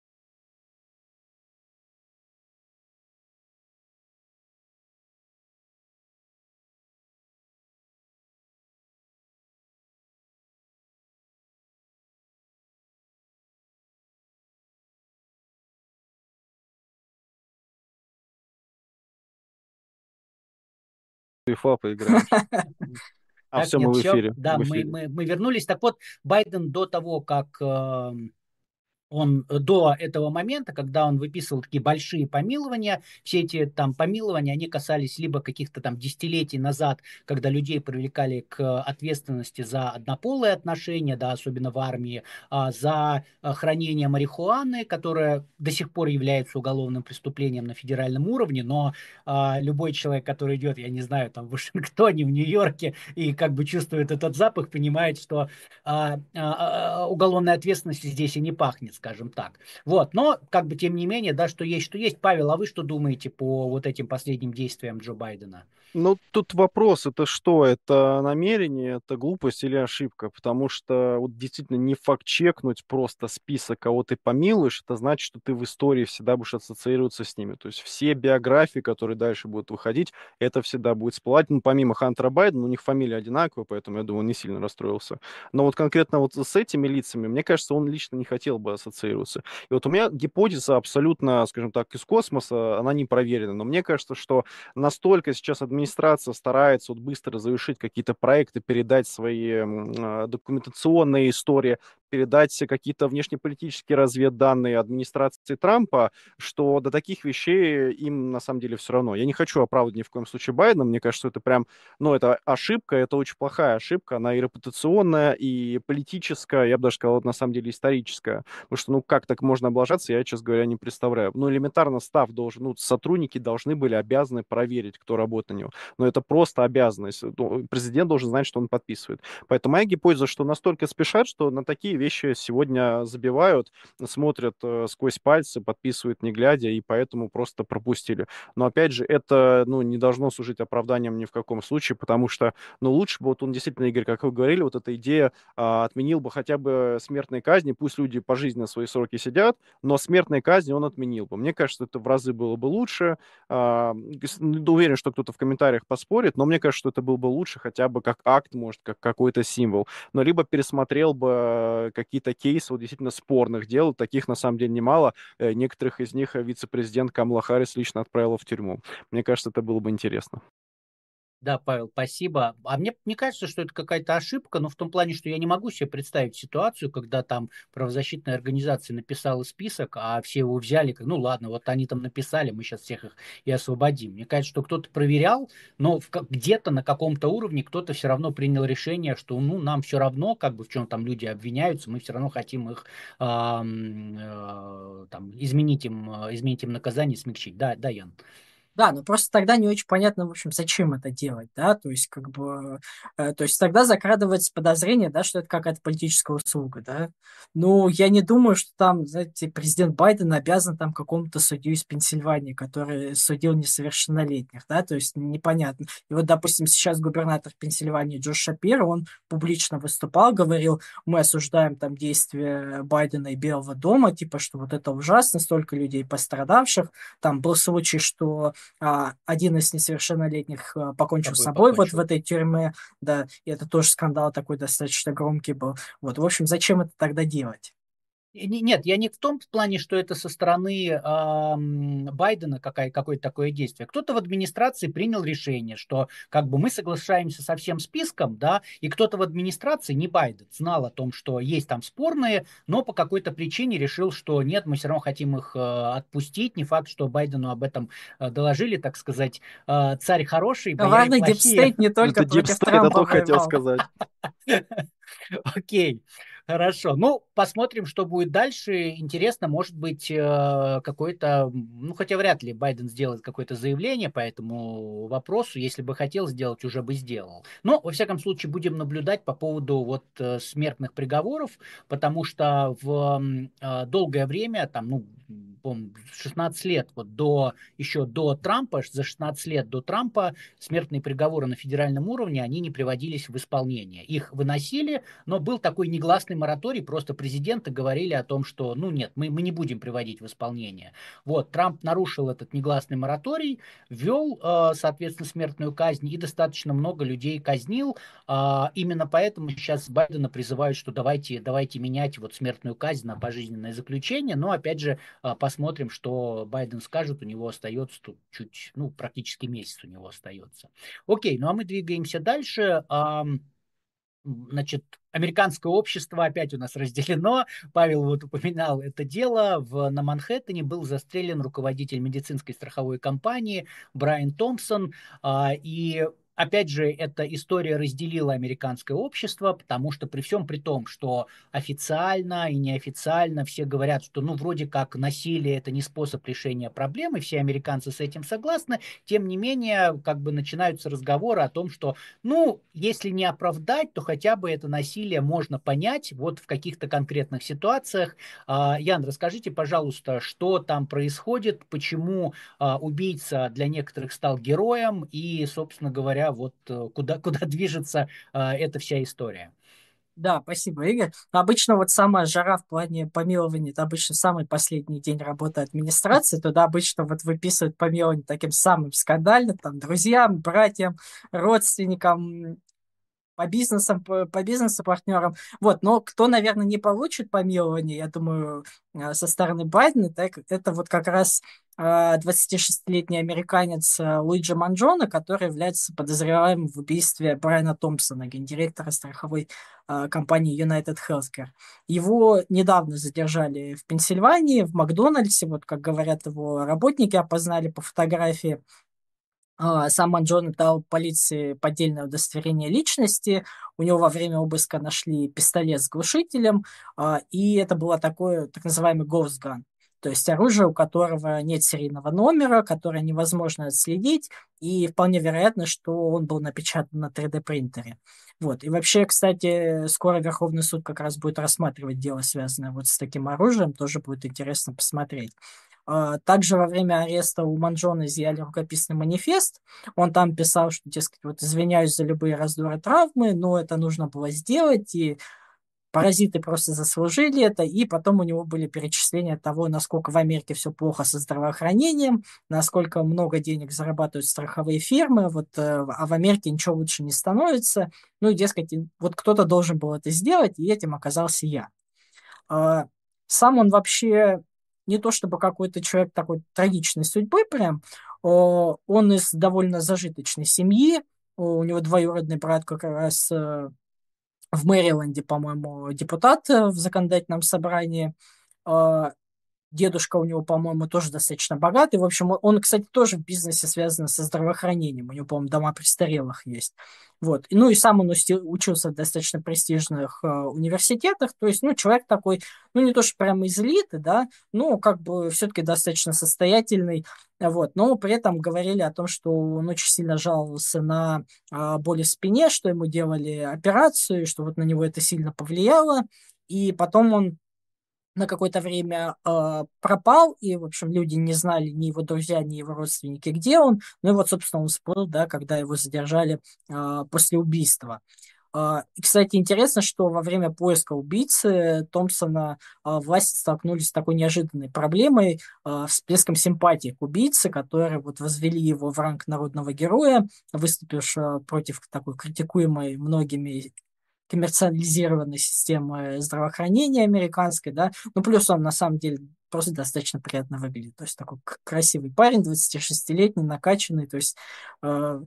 Speaker 3: FIFA поиграем сейчас. А
Speaker 1: Так,
Speaker 3: все,
Speaker 1: нет,
Speaker 3: мы в
Speaker 1: все.
Speaker 3: эфире,
Speaker 1: Да,
Speaker 3: в
Speaker 1: мы,
Speaker 3: эфире.
Speaker 1: мы, мы вернулись. Так вот, Байден до того, как э, он до этого момента, когда он выписывал такие большие помилования, все эти там помилования, они касались либо каких-то там десятилетий назад, когда людей привлекали к ответственности за однополые отношения, да, особенно в армии, а, за а, хранение марихуаны, которая до сих пор является уголовным преступлением на федеральном уровне, но а, любой человек, который идет, я не знаю, там в Вашингтоне, в Нью-Йорке и как бы чувствует этот запах, понимает, что а, а, а, уголовной ответственности здесь и не пахнет, скажем так. Вот, но как бы тем не менее, да, что есть, что есть. Павел, а вы что думаете по вот этим последним действиям Джо Байдена?
Speaker 3: Ну, тут вопрос, это что? Это намерение, это глупость или ошибка? Потому что вот действительно не факт чекнуть просто список, кого ты помилуешь, это значит, что ты в истории всегда будешь ассоциироваться с ними. То есть все биографии, которые дальше будут выходить, это всегда будет всплывать. Ну, помимо Хантера Байдена, у них фамилия одинаковая, поэтому, я думаю, он не сильно расстроился. Но вот конкретно вот с этими лицами, мне кажется, он лично не хотел бы ассоциируется. И вот у меня гипотеза абсолютно, скажем так, из космоса, она не проверена. Но мне кажется, что настолько сейчас администрация старается вот быстро завершить какие-то проекты, передать свои м, а, документационные истории, передать все какие-то внешнеполитические разведданные администрации Трампа, что до таких вещей им на самом деле все равно. Я не хочу оправдывать ни в коем случае Байдена, мне кажется, что это прям, ну, это ошибка, это очень плохая ошибка, она и репутационная, и политическая, я бы даже сказал, вот на самом деле историческая. Потому что, ну, как так можно облажаться, я, честно говоря, не представляю. Ну, элементарно став должен, ну, сотрудники должны были обязаны проверить, кто работает на него. Но это просто обязанность. Ну, президент должен знать, что он подписывает. Поэтому моя гипотеза, что настолько спешат, что на такие вещи сегодня забивают, смотрят э, сквозь пальцы, подписывают не глядя, и поэтому просто пропустили. Но опять же, это, ну, не должно служить оправданием ни в каком случае, потому что, ну, лучше бы вот он действительно, Игорь, как вы говорили, вот эта идея а, отменил бы хотя бы смертные казни, пусть люди пожизненно свои сроки сидят, но смертные казни он отменил бы. Мне кажется, это в разы было бы лучше. А, с- ну, уверен, что кто-то в комментариях поспорит, но мне кажется, что это было бы лучше хотя бы как акт, может, как какой-то символ. Но либо пересмотрел бы э, какие-то кейсы вот действительно спорных дел, таких на самом деле немало. Э, Некоторых из них э, вице-президент Камала Харрис лично отправила в тюрьму. Мне кажется, это было бы интересно.
Speaker 1: Да, Павел, спасибо. А мне не кажется, что это какая-то ошибка, но в том плане, что я не могу себе представить ситуацию, когда там правозащитная организация написала список, а все его взяли, как, ну ладно, вот они там написали, мы сейчас всех их и освободим. Мне кажется, что кто-то проверял, но в как- где-то на каком-то уровне кто-то все равно принял решение, что ну нам все равно, как бы в чем там люди обвиняются, мы все равно хотим их ам, э, там изменить им, э, изменить им наказание, смягчить. Да, да, Ян.
Speaker 2: Да, но просто тогда не очень понятно, в общем, зачем это делать, да, то есть, как бы, э, то есть тогда закрадывается подозрение, да, что это какая-то политическая услуга, да. Ну, я не думаю, что там, знаете, президент Байден обязан там какому-то судью из Пенсильвании, который судил несовершеннолетних, да, то есть непонятно. И вот, допустим, сейчас губернатор Пенсильвании Джош Шапиро, он публично выступал, говорил, мы осуждаем там действия Байдена и Белого дома, типа, что вот это ужасно, столько людей пострадавших. Там был случай, что а, один из несовершеннолетних а, покончил с
Speaker 1: Тобой
Speaker 2: собой вот в
Speaker 1: покончил.
Speaker 2: этой тюрьме, да, и это тоже скандал такой достаточно громкий был. Вот, в общем, зачем это тогда делать?
Speaker 1: Не- Нет, я не в том плане, что это со стороны ам, Байдена какая, какое-то такое действие. Кто-то в администрации принял решение, что как бы мы соглашаемся со всем списком, да, и кто-то в администрации, не Байден, знал о том, что есть там спорные, но по какой-то причине решил, что нет, мы все равно хотим их э, отпустить. Не факт, что Байдену об этом э, доложили, так сказать, э, царь хороший, бояре
Speaker 2: Коварный
Speaker 1: плохие.
Speaker 2: дипстейт не только
Speaker 3: Это
Speaker 2: против
Speaker 3: дипстейт, я
Speaker 2: Трампа
Speaker 3: только хотел
Speaker 2: воевал.
Speaker 3: сказать.
Speaker 1: Окей, хорошо. Ну, посмотрим, что будет дальше. Интересно, может быть, э, какой-то, ну, хотя вряд ли Байден сделает какое-то заявление по этому вопросу. Если бы хотел сделать, уже бы сделал. Но, во всяком случае, будем наблюдать по поводу вот э, смертных приговоров, потому что в м, э, долгое время, там, ну, по-моему, шестнадцать лет, вот до, еще до Трампа, за шестнадцать лет до Трампа смертные приговоры на федеральном уровне, они не приводились в исполнение. Их выносили, но был такой негласный мораторий, просто президенты говорили о том, что, ну нет, мы, мы не будем приводить в исполнение. Вот, Трамп нарушил этот негласный мораторий, ввел, э, соответственно, смертную казнь и достаточно много людей казнил. А, именно поэтому сейчас Байдена призывают, что давайте, давайте менять вот смертную казнь на пожизненное заключение, но опять же а, посмотрим, что Байден скажет, у него остается тут чуть, ну, практически месяц у него остается. Окей, ну а мы двигаемся дальше. Ам, Значит, американское общество опять у нас разделено. Павел вот упоминал это дело. В, на Манхэттене был застрелен руководитель медицинской страховой компании Брайан Томпсон. А, и опять же, эта история разделила американское общество, потому что при всем при том, что официально и неофициально все говорят, что ну вроде как насилие это не способ решения проблемы, все американцы с этим согласны, тем не менее как бы начинаются разговоры о том, что ну, если не оправдать, то хотя бы это насилие можно понять вот в каких-то конкретных ситуациях. А, Ян, расскажите, пожалуйста, что там происходит, почему а, убийца для некоторых стал героем и, собственно говоря, вот э, куда, куда движется а, эта вся история.
Speaker 2: Да, спасибо, Игорь. Обычно вот самая жара в плане помилования, это обычно самый последний день работы администрации, туда обычно вот выписывают помилование таким самым скандальным, там, друзьям, братьям, родственникам, по бизнесам, по, по бизнес-партнерам. Вот, но кто, наверное, не получит помилование, я думаю, э, со стороны Байдена, так, это вот как раз э, двадцатишестилетний американец э, Луиджи Манджоно, который является подозреваемым в убийстве Брайана Томпсона, гендиректора страховой э, компании United Healthcare. Его недавно задержали в Пенсильвании, в Макдональдсе, вот как говорят его работники, опознали по фотографии. А, Сам Манджон дал полиции поддельное удостоверение личности. У него во время обыска нашли пистолет с глушителем, а, и это было такое так называемый ghost gun, то есть оружие, у которого нет серийного номера, которое невозможно отследить, и вполне вероятно, что он был напечатан на три дэ-принтере. Вот. И вообще, кстати, скоро Верховный суд как раз будет рассматривать дело, связанное вот с таким оружием, тоже будет интересно посмотреть. А, Также во время ареста у Манджона изъяли рукописный манифест. Он там писал, что, дескать, вот извиняюсь за любые раздоры, травмы, но это нужно было сделать, и паразиты просто заслужили это. И потом у него были перечисления того, насколько в Америке все плохо со здравоохранением, насколько много денег зарабатывают страховые фирмы, вот, э, а в Америке ничего лучше не становится. Ну и, дескать, вот кто-то должен был это сделать, и этим оказался я. А, Сам он вообще не то чтобы какой-то человек такой трагичной судьбы прям, о, он из довольно зажиточной семьи, у него двоюродный брат как раз э, в Мэриленде, по-моему, депутат э, в законодательном собрании. А, Дедушка у него, по-моему, тоже достаточно богатый. В общем, он, кстати, тоже в бизнесе связан со здравоохранением. У него, по-моему, дома престарелых есть. Вот. Ну и сам он учился в достаточно престижных э, университетах. То есть, ну, человек такой, ну, не то, что прямо из элиты, да, но как бы все-таки достаточно состоятельный. Вот. Но при этом говорили о том, что он очень сильно жаловался на э, боли в спине, что ему делали операцию, что вот на него это сильно повлияло. И потом он на какое-то время э, пропал, и, в общем, люди не знали, ни его друзья, ни его родственники, где он. Ну и вот, собственно, он всплыл, да, когда его задержали э, после убийства. Э, и, кстати, интересно, что во время поиска убийцы Томпсона э, власти столкнулись с такой неожиданной проблемой, э, всплеском симпатии к убийце, которые вот возвели его в ранг народного героя, выступившего против такой критикуемой многими коммерциализированной системы здравоохранения американской, да, ну, плюс он, на самом деле, просто достаточно приятно выглядит, то есть такой красивый парень, двадцатишестилетний, накачанный, то есть э,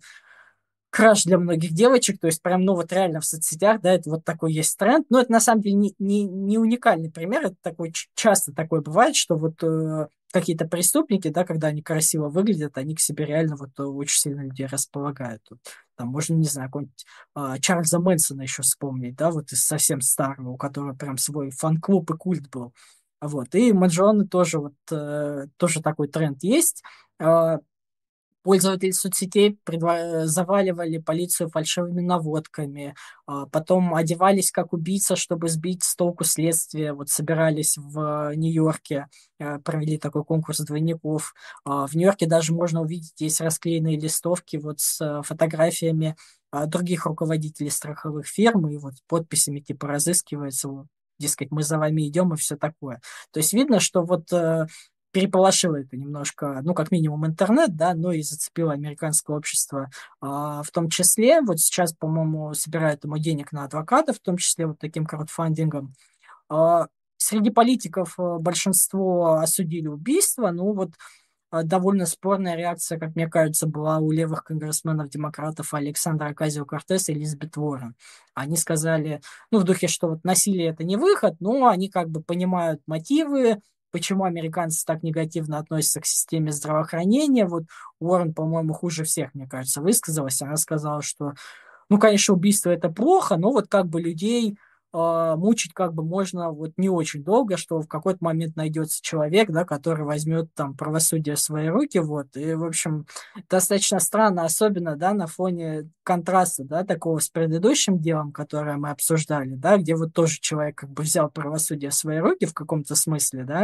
Speaker 2: краш для многих девочек, то есть прям, ну, вот реально в соцсетях, да, это вот такой есть тренд, но это на самом деле не, не, не уникальный пример, это такой, часто такое бывает, что вот э, какие-то преступники, да, когда они красиво выглядят, они к себе реально вот э, очень сильно людей располагают. Вот, там можно, не знаю, какого-нибудь э, Чарльза Мэнсона еще вспомнить, да, вот из совсем старого, у которого прям свой фан-клуб и культ был. Вот, и Маджоны тоже вот, э, тоже такой тренд есть. Э, Пользователи соцсетей предва- заваливали полицию фальшивыми наводками, а, потом одевались как убийца, чтобы сбить с толку следствие. Вот собирались в Нью-Йорке, э, провели такой конкурс двойников. А, В Нью-Йорке даже можно увидеть, есть расклеенные листовки вот с э, фотографиями а, других руководителей страховых фирм и вот подписями типа разыскивается, вот, дескать, мы за вами идем и все такое. То есть видно, что вот э, переполошило это немножко, ну, как минимум интернет, да, но и зацепило американское общество а, в том числе. Вот сейчас, по-моему, собирают ему денег на адвоката, в том числе вот таким краудфандингом. А, Среди политиков а, большинство осудили убийство, ну, вот а, довольно спорная реакция, как мне кажется, была у левых конгрессменов-демократов Александра Окасио-Кортеса и Элизабет Уоррен. Они сказали, ну, в духе, что вот насилие – это не выход, но они как бы понимают мотивы, почему американцы так негативно относятся к системе здравоохранения. Вот Уоррен, по-моему, хуже всех, мне кажется, высказалась. Она сказала, что, ну, конечно, убийство – это плохо, но вот как бы людей э, мучить как бы можно вот не очень долго, что в какой-то момент найдется человек, да, который возьмет там правосудие в свои руки, вот, и, в общем, достаточно странно, особенно, да, на фоне контраста, да, такого с предыдущим делом, которое мы обсуждали, да, где вот тоже человек как бы взял правосудие в свои руки в каком-то смысле, да,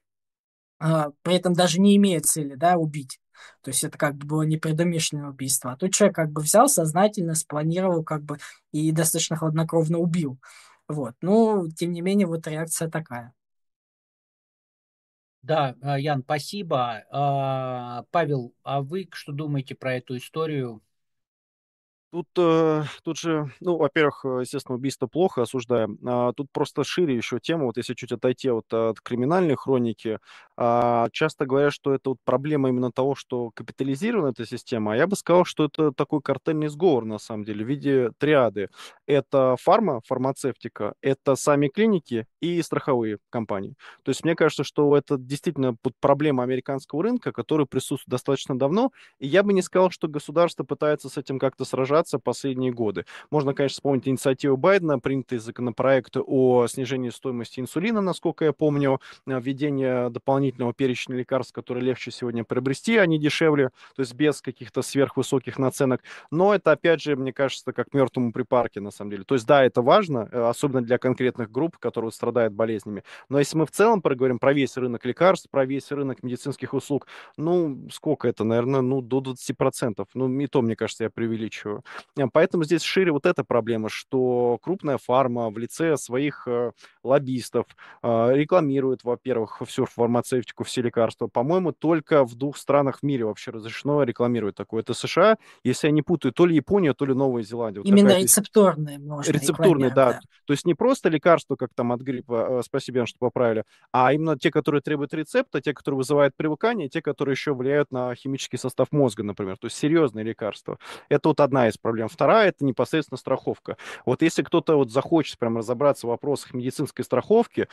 Speaker 2: а, при этом даже не имея цели, да, убить. То есть это как бы было непредумышленное убийство. А тут человек как бы взял сознательно, спланировал как бы и достаточно хладнокровно убил. Вот. Ну, тем не менее, вот реакция такая.
Speaker 1: Да, а, Ян, спасибо. А, Павел, а вы что думаете про эту историю?
Speaker 3: Тут, э, тут же, ну, во-первых, э, естественно, убийство плохо, осуждаем. А, тут просто шире еще тема, вот если чуть отойти вот от криминальной хроники, а, часто говорят, что это вот проблема именно того, что капитализирована эта система, а я бы сказал, что это такой картельный сговор, на самом деле, в виде триады. Это фарма, фармацевтика, это сами клиники и страховые компании. То есть мне кажется, что это действительно вот проблема американского рынка, который присутствует достаточно давно, и я бы не сказал, что государство пытается с этим как-то сражаться последние годы. Можно, конечно, вспомнить инициативу Байдена, принятые законопроекты о снижении стоимости инсулина, насколько я помню, э, введение дополнительного перечня лекарств, которые легче сегодня приобрести, они дешевле, то есть без каких-то сверхвысоких наценок. Но это, опять же, мне кажется, как мертвому припарке, на самом деле. То есть, да, это важно, э, особенно для конкретных групп, которые страдают болезнями. Но если мы в целом проговорим про весь рынок лекарств, про весь рынок медицинских услуг, ну, сколько это, наверное, ну, до двадцати процентов. Ну, и то, мне кажется, я преувеличиваю. Э, Поэтому здесь шире вот эта проблема, что крупная фарма в лице своих э, лоббистов э, рекламирует, во-первых, всю фармацевтику, все лекарства. По-моему, только в двух странах в мире вообще разрешено рекламировать такое. Это США, если я не путаю, то ли Япония, то ли Новая Зеландия. Вот
Speaker 2: Именно
Speaker 3: какая-то
Speaker 2: рецептурные можно
Speaker 3: рецептурный,
Speaker 2: рекламировать,
Speaker 3: да.
Speaker 2: да.
Speaker 3: То есть не просто лекарства, как там от гриппа, э, спасибо, Ян, что поправили, а именно те, которые требуют рецепта, те, которые вызывают привыкание, те, которые еще влияют на химический состав мозга, например. То есть серьезные лекарства. Это вот одна из проблем. Вторая — это непосредственно страховка. Вот если кто-то вот захочет прям разобраться в вопросах медицинской страховки,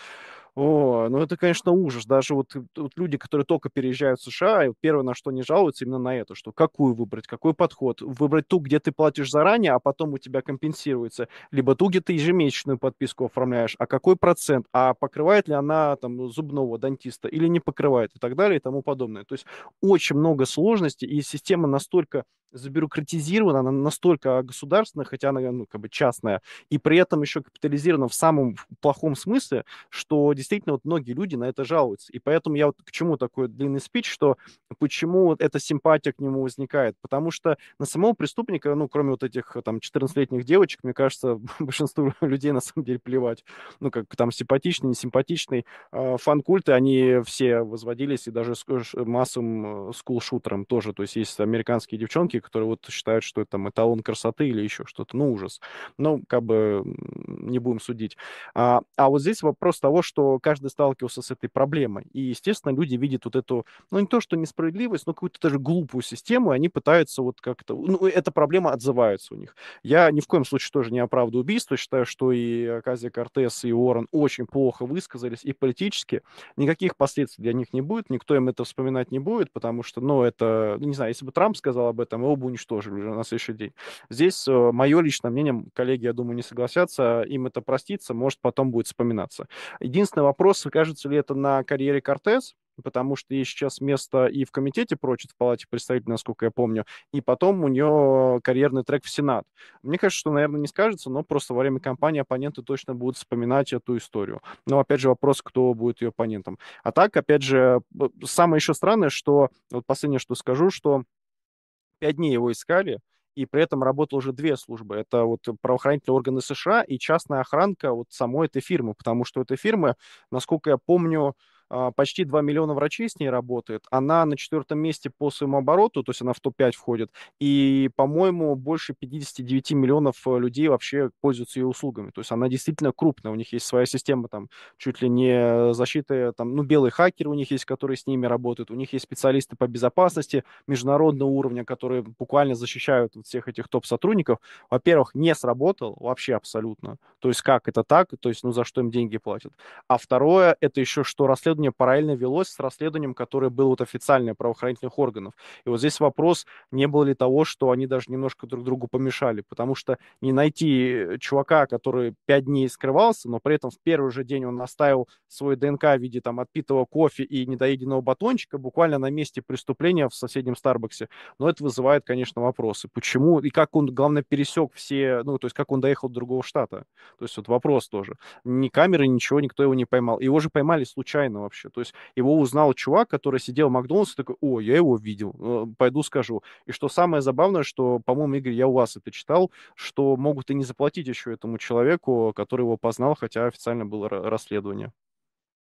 Speaker 3: о, ну это, конечно, ужас. Даже вот, э, вот люди, которые только переезжают в США, и вот первое, на что они жалуются, именно на это, что какую выбрать, какой подход. Выбрать ту, где ты платишь заранее, а потом у тебя компенсируется, либо ту, где ты ежемесячную подписку оформляешь, а какой процент, а покрывает ли она там зубного дантиста или не покрывает, и так далее, и тому подобное. То есть очень много сложностей, и система настолько забюрократизирована, она настолько государственная, хотя она, ну, как бы частная, и при этом еще капитализирована в самом плохом смысле, что действительно вот многие люди на это жалуются. И поэтому я вот к чему такой длинный спич, что почему вот эта симпатия к нему возникает. Потому что на самого преступника, ну, кроме вот этих там четырнадцатилетних девочек, мне кажется, большинству людей на самом деле плевать. Ну, как там симпатичный, несимпатичный. Э, Фан-культы, они все возводились, и даже с ш- массовым э, скул-шутером тоже. То есть есть американские девчонки, которые вот считают, что это там эталон красоты или еще что-то. Ну, ужас. Ну, как бы м, не будем судить. А, а вот здесь вопрос того, что каждый сталкивался с этой проблемой. И, естественно, люди видят вот эту, ну, не то, что несправедливость, но какую-то даже глупую систему, и они пытаются вот как-то... Ну, эта проблема отзывается у них. Я ни в коем случае тоже не оправдываю убийство. Считаю, что и Оказия Кортес, и Уоррен очень плохо высказались, и политически. Никаких последствий для них не будет, никто им это вспоминать не будет, потому что, ну, это... ну, не знаю, если бы Трамп сказал об этом, его бы уничтожили уже на следующий день. Здесь э, мое личное мнение, коллеги, я думаю, не согласятся, им это простится, может, потом будет вспоминаться. Единственный вопрос, кажется ли это на карьере Кортес, потому что ей сейчас место и в комитете прочит, в Палате представителей, насколько я помню, и потом у нее карьерный трек в Сенат. Мне кажется, что, наверное, не скажется, но просто во время кампании оппоненты точно будут вспоминать эту историю. Но, опять же, вопрос, кто будет ее оппонентом. А так, опять же, б- самое еще странное, что, вот последнее, что скажу, что пять дней его искали, и при этом работало уже две службы. Это вот правоохранительные органы США и частная охранка вот самой этой фирмы, потому что у этой фирмы, насколько я помню, а, почти два миллиона врачей с ней работает. Она на четвертом месте по своему обороту, то есть она в топ пять входит. И, по-моему, больше пятьдесят девять миллионов э, людей вообще пользуются ее услугами. То есть она действительно крупная. У них есть своя система там чуть ли не защиты, там, ну, белые хакеры у них есть, которые с ними работают. У них есть специалисты по безопасности международного уровня, которые буквально защищают вот всех этих топ-сотрудников. Во-первых, не сработал вообще абсолютно. То есть как это так? То есть, ну, за что им деньги платят? А второе, это еще что расследование параллельно велось с расследованием, которое было вот официальное правоохранительных органов. И вот здесь вопрос, не было ли того, что они даже немножко друг другу помешали, потому что не найти чувака, который пять дней скрывался, но при этом в первый же день он оставил свой ДНК в виде там отпитого кофе и недоеденного батончика буквально на месте преступления в соседнем Старбаксе. Но это вызывает, конечно, вопросы. Почему и как он, главное, пересек все, ну, то есть как он доехал до другого штата. То есть вот вопрос тоже. Ни камеры, ничего, никто его не поймал. Его же поймали случайно вообще. То есть его узнал чувак, который сидел в Макдональдсе, такой: о, я его видел, э, пойду скажу. И что самое забавное, что, по-моему, Игорь, я у вас это читал, что могут и не заплатить еще этому человеку, который его познал, хотя официально было ра- расследование.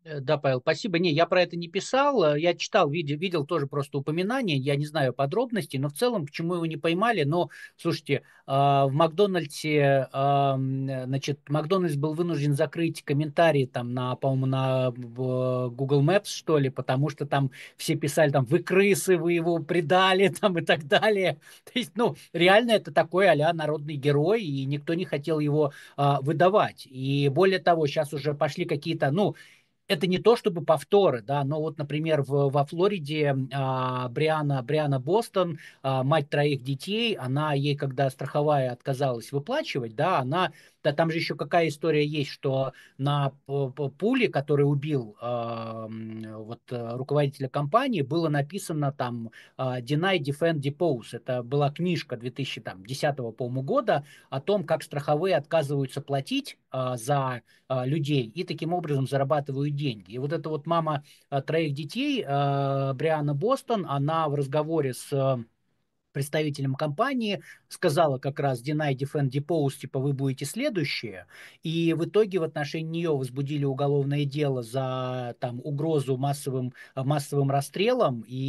Speaker 1: Э, Да, Павел, спасибо. Не, я про это не писал. э, Я читал, видел, видел тоже просто упоминание. Я не знаю подробностей, но в целом, почему его не поймали. Но, слушайте, а, в Макдональдсе, а, м, э, значит, Макдональдс был вынужден закрыть комментарии там на, по-моему, на в Google Maps, что ли, потому что там все писали там: вы крысы, вы его предали, там и так далее. То есть, ну, реально это такой а-ля народный герой, и никто не хотел его а, выдавать. И более того, сейчас уже пошли какие-то, ну, это не то чтобы повторы, да, но вот, например, в, во Флориде а, Бриана, Бриана Бостон, а, мать троих детей, она ей, когда страховая отказалась выплачивать, да, она, да, там же еще какая история есть, что на п- п- пуле, который убил а, м, вот а, руководителя компании, было написано там а, Deny, Defend, Depose. Это была книжка две тысячи десятого, по-моему, года о том, как страховые отказываются платить а, за а, людей и таким образом зарабатывают деньги. И вот эта вот мама а, троих детей, а, Бриана Бостон, она в разговоре с а, представителем компании сказала как раз deny, defend, depose, типа вы будете следующие, и в итоге в отношении нее возбудили уголовное дело за там угрозу массовым, массовым расстрелом, и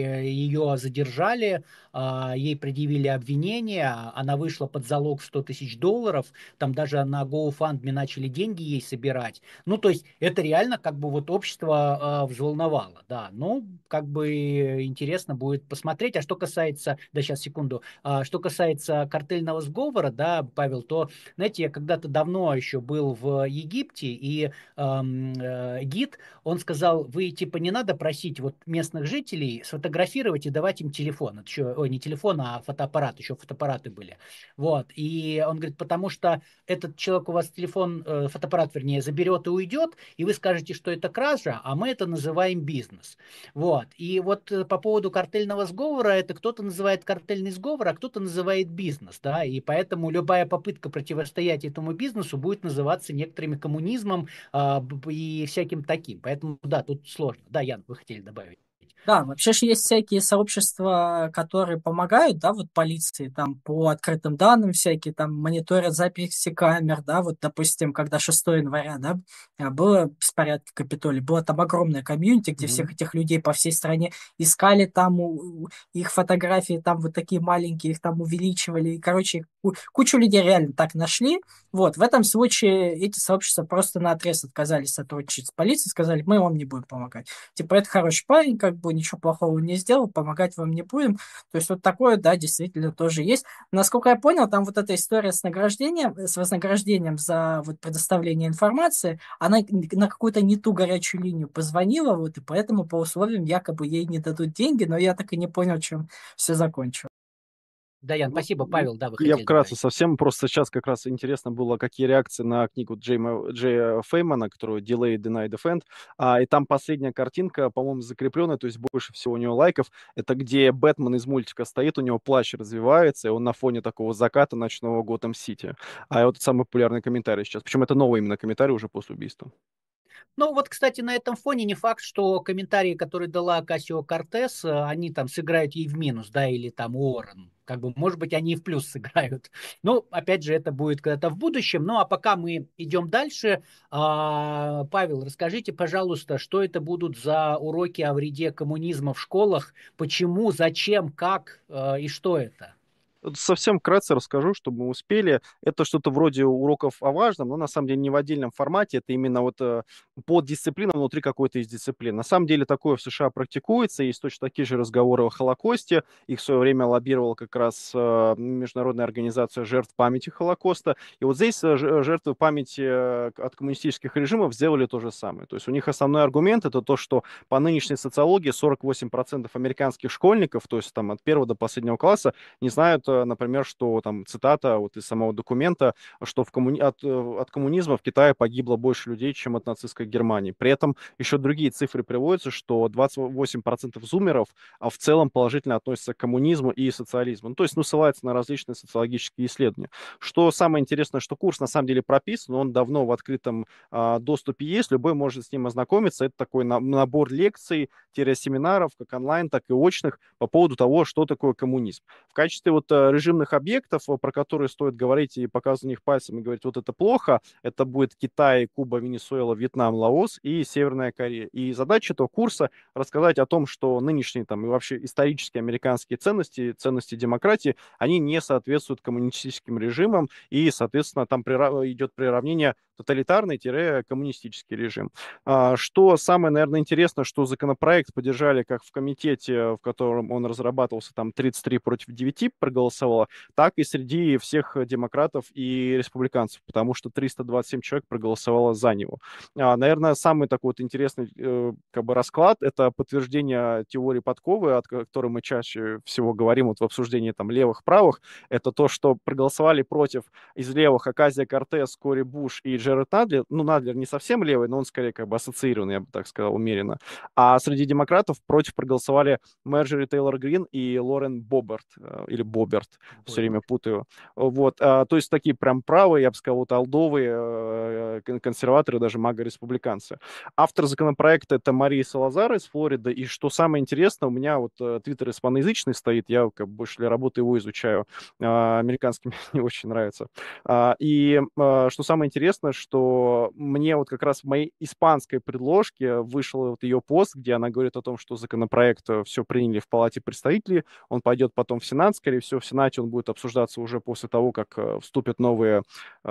Speaker 1: ее задержали, а, ей предъявили обвинение, она вышла под залог в сто тысяч долларов, там даже на GoFundMe начали деньги ей собирать, ну то есть это реально как бы вот общество а, взволновало, да, ну как бы интересно будет посмотреть. А что касается, да, сейчас, секунду, а, что касается картельного сговора, да, Павел, то, знаете, я когда-то давно еще был в Египте, и эм, э, гид, он сказал: вы, типа, не надо просить вот местных жителей сфотографировать и давать им телефон. Это еще, ой, не телефон, а фотоаппарат, еще фотоаппараты были. Вот, и он говорит, потому что этот человек у вас телефон, э, фотоаппарат, вернее, заберет и уйдет, и вы скажете, что это кража, а мы это называем бизнес. Вот. И вот э, по поводу картельного сговора, это кто-то называет картельный сговор, а кто-то называет бизнес, да, и поэтому любая попытка противостоять этому бизнесу будет называться некоторыми коммунизмом а, б- и всяким таким. Поэтому, да, тут сложно. Да, Ян, вы хотели добавить.
Speaker 2: Да, вообще же есть всякие сообщества, которые помогают, да, вот полиции, там, по открытым данным всякие, там, мониторят записи камер, да, вот, допустим, когда шестого января, да, а, было беспорядки в Капитолии, было там огромное комьюнити, где всех
Speaker 1: Мгм.
Speaker 2: этих людей по всей стране искали, там, у- у- их фотографии, там, вот такие маленькие, их там увеличивали, и, короче, ку- кучу людей реально так нашли, вот, в этом случае эти сообщества просто наотрез отказались сотрудничать с полицией, сказали: мы вам не будем помогать. Типа, это хороший парень, как бы ничего плохого не сделал, помогать вам не будем. То есть вот такое, да, действительно тоже есть. Насколько я понял, там вот эта история с награждением, с вознаграждением за вот предоставление информации, она на какую-то не ту горячую линию позвонила, вот, и поэтому по условиям якобы ей не дадут деньги, но я так и не понял, чем все закончилось.
Speaker 1: Да, Ян,
Speaker 3: Ну,
Speaker 1: спасибо.
Speaker 3: ну,
Speaker 1: Павел, да, вы
Speaker 3: я
Speaker 1: хотели
Speaker 3: вкратце
Speaker 1: добавить.
Speaker 3: совсем, просто сейчас как раз интересно было, какие реакции на книгу Джейма, Джея Феймана, которую Delay, Deny, Defend, а, и там последняя картинка, по-моему, закрепленная, то есть больше всего у него лайков, это где Бэтмен из мультика стоит, у него плащ развивается, и он на фоне такого заката ночного Готэм-Сити. А вот самый популярный комментарий сейчас, причем это новый именно комментарий уже после убийства.
Speaker 1: Ну вот, кстати, на этом фоне не факт, что комментарии, которые дала Кассио Кортес, э, они там сыграют ей в минус, да, или там Уоррен. Как бы, может быть, они и в плюс сыграют. Ну, опять же, это будет когда-то в будущем. Ну, а пока мы идем дальше, а, Павел, расскажите, пожалуйста, что это будут за уроки о вреде коммунизма в школах, почему, зачем, как э, и что это?
Speaker 3: Вот совсем вкратце расскажу, чтобы мы успели. Это что-то вроде уроков о важном, но на самом деле не в отдельном формате. Это именно вот э, под дисциплину внутри какой-то из дисциплин. На самом деле такое в США практикуется. Есть точно такие же разговоры о Холокосте. Их в свое время лоббировала как раз э, Международная организация жертв памяти Холокоста. И вот здесь э, ж- жертвы памяти э, от коммунистических режимов сделали то же самое. То есть у них основной аргумент это то, что по нынешней социологии сорок восемь процентов американских школьников, то есть там от первого до последнего класса, не знают, э, например, что там цитата вот из самого документа, что в коммуни... от, э, от коммунизма в Китае погибло больше людей, чем от нацистской Германии. При этом еще другие цифры приводятся, что двадцать восемь процентов зумеров а в целом положительно относятся к коммунизму и социализму. Ну, то есть, ну, ссылается на различные социологические исследования. Что самое интересное, что курс на самом деле прописан, он давно в открытом а, доступе есть, любой может с ним ознакомиться. Это такой на- набор лекций, семинаров, как онлайн, так и очных, по поводу того, что такое коммунизм. В качестве вот режимных объектов, про которые стоит говорить и показывать на них пальцем и говорить, вот это плохо, это будет Китай, Куба, Венесуэла, Вьетнам, Лаос и Северная Корея. И задача этого курса рассказать о том, что нынешние там и вообще исторические американские ценности, ценности демократии, они не соответствуют коммунистическим режимам, и, соответственно, там прирав... идет приравнение тоталитарный-коммунистический режим. А, что самое, наверное, интересное, что законопроект поддержали как в комитете, в котором он разрабатывался, там тридцать три против девяти проголосовало, так и среди всех демократов и республиканцев, потому что триста двадцать семь человек проголосовало за него. А, наверное, самый такой вот интересный э, как бы расклад — это подтверждение теории Подковы, о которой мы чаще всего говорим вот в обсуждении там левых-правых. Это то, что проголосовали против из левых Оказия Кортес, Кори Буш и Джеред Надлер. Ну, Надлер не совсем левый, но он скорее как бы ассоциированный, я бы так сказал, умеренно. А среди демократов против проголосовали Марджори Тейлор Грин и Лорен Боберт, или Боберт, все время путаю. Вот, а, то есть такие прям правые, я бы сказал, вот олдовые консерваторы, даже мага-республиканцы. Автор законопроекта — это Мария Салазар из Флориды, и что самое интересное, у меня вот твиттер испаноязычный стоит, я как бы больше для работы его изучаю, а, американский мне не очень нравится. А, и а, что самое интересное, что мне вот как раз в моей испанской предложке вышел вот ее пост, где она говорит о том, что законопроект все приняли в Палате представителей, он пойдет потом в Сенат, скорее всего, в Сенате он будет обсуждаться уже после того, как вступят новые,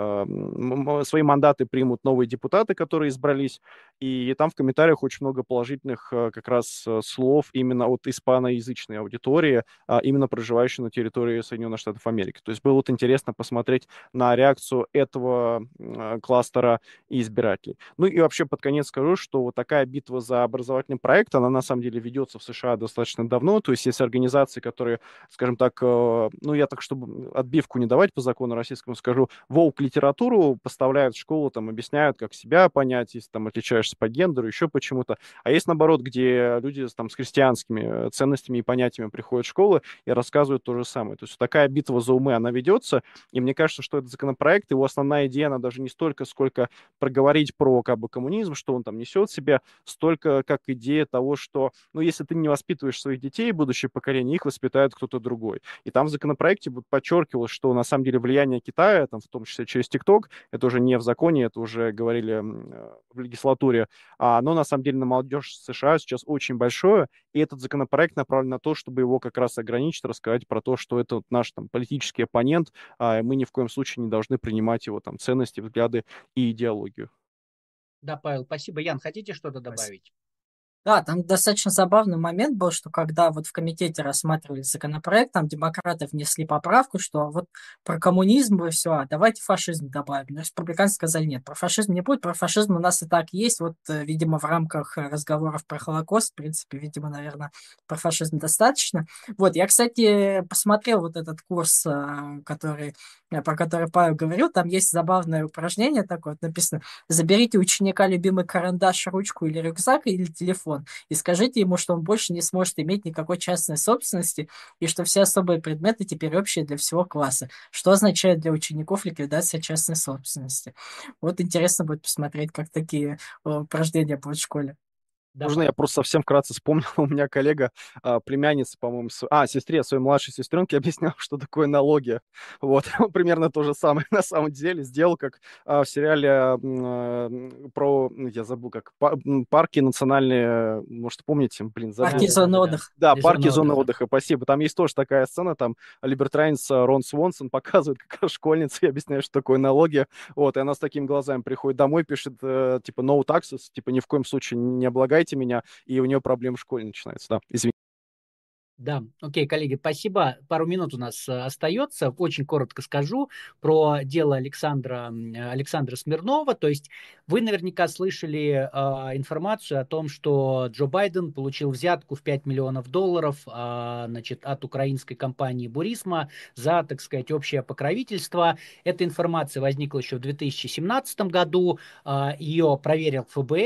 Speaker 3: э, свои мандаты примут новые депутаты, которые избрались, и там в комментариях очень много положительных как раз слов именно от испаноязычной аудитории, именно проживающей на территории Соединенных Штатов Америки. То есть было вот интересно посмотреть на реакцию этого кластера избирателей. Ну и вообще под конец скажу, что вот такая битва за образовательный проект, она на самом деле ведется в США достаточно давно, то есть есть организации, которые, скажем так, ну я так, чтобы отбивку не давать по закону российскому, скажу, воук-литературу поставляют в школу, там объясняют, как себя понять, если там отличаешься по гендеру, еще почему-то. А есть наоборот, где люди там с христианскими ценностями и понятиями приходят в школы и рассказывают то же самое. То есть такая битва за умы, она ведется, и мне кажется, что этот законопроект, его основная идея, она даже не столько, сколько проговорить про как бы коммунизм, что он там несет в себе, столько как идея того, что, ну, если ты не воспитываешь своих детей, будущее поколение, их воспитает кто-то другой. И там в законопроекте вот подчеркивалось, что на самом деле влияние Китая, там, в том числе через ТикТок, это уже не в законе, это уже говорили в легислатуре, а оно на самом деле на молодежь США сейчас очень большое, и этот законопроект направлен на то, чтобы его как раз ограничить, рассказать про то, что это вот наш там политический оппонент, а мы ни в коем случае не должны принимать его там ценности, взгляды и идеологию.
Speaker 1: Да, Павел, спасибо. Ян, хотите что-то добавить?
Speaker 2: Да, там достаточно забавный момент был, что когда вот в комитете рассматривали законопроект, там демократы внесли поправку, что вот про коммунизм и все, а давайте фашизм добавим. Но республиканцы сказали, нет, про фашизм не будет, про фашизм у нас и так есть, вот, видимо, в рамках разговоров про Холокост, в принципе, видимо, наверное, про фашизм достаточно. Вот, я, кстати, посмотрел вот этот курс, который, про который Павел говорил, там есть забавное упражнение такое, вот написано: заберите у ученика любимый карандаш, ручку или рюкзак, или телефон, и скажите ему, что он больше не сможет иметь никакой частной собственности, и что все особые предметы теперь общие для всего класса. Что означает для учеников ликвидация частной собственности? Вот интересно будет посмотреть, как такие упражнения будут в школе.
Speaker 1: Да,
Speaker 3: Можно я просто совсем вкратце вспомнил, у меня коллега, а, племянница, по-моему, с... а, сестре, своей младшей сестренке объяснял, что такое налоги. Вот, он примерно то же самое на самом деле сделал, как а, в сериале а, про, ну, я забыл, как, па- м, парки национальные, может, помните, блин, забыл.
Speaker 2: Парки
Speaker 1: да,
Speaker 2: зоны
Speaker 1: да, да.
Speaker 2: отдыха.
Speaker 3: Да,
Speaker 1: Для
Speaker 3: парки
Speaker 1: зоны
Speaker 3: зоны
Speaker 1: отдыха.
Speaker 3: отдыха, спасибо. Там есть тоже такая сцена, там либертарианец Рон Свонсон показывает как раз школьнице и объясняет, что такое налоги. Вот, и она с такими глазами приходит домой, пишет, э, типа, no taxes, типа, ни в коем случае не облагайте меня, и у нее проблемы в школе начинаются, да, извините.
Speaker 1: Да, окей, коллеги, спасибо. Пару минут у нас э, остается. Очень коротко скажу про дело Александра, м, Александра Смирнова. То есть вы наверняка слышали э, информацию о том, что Джо Байден получил взятку в пять миллионов долларов э, значит, от украинской компании Бурисма за, так сказать, общее покровительство. Эта информация возникла еще в две тысячи семнадцатом году. Э, ее проверил ФБР.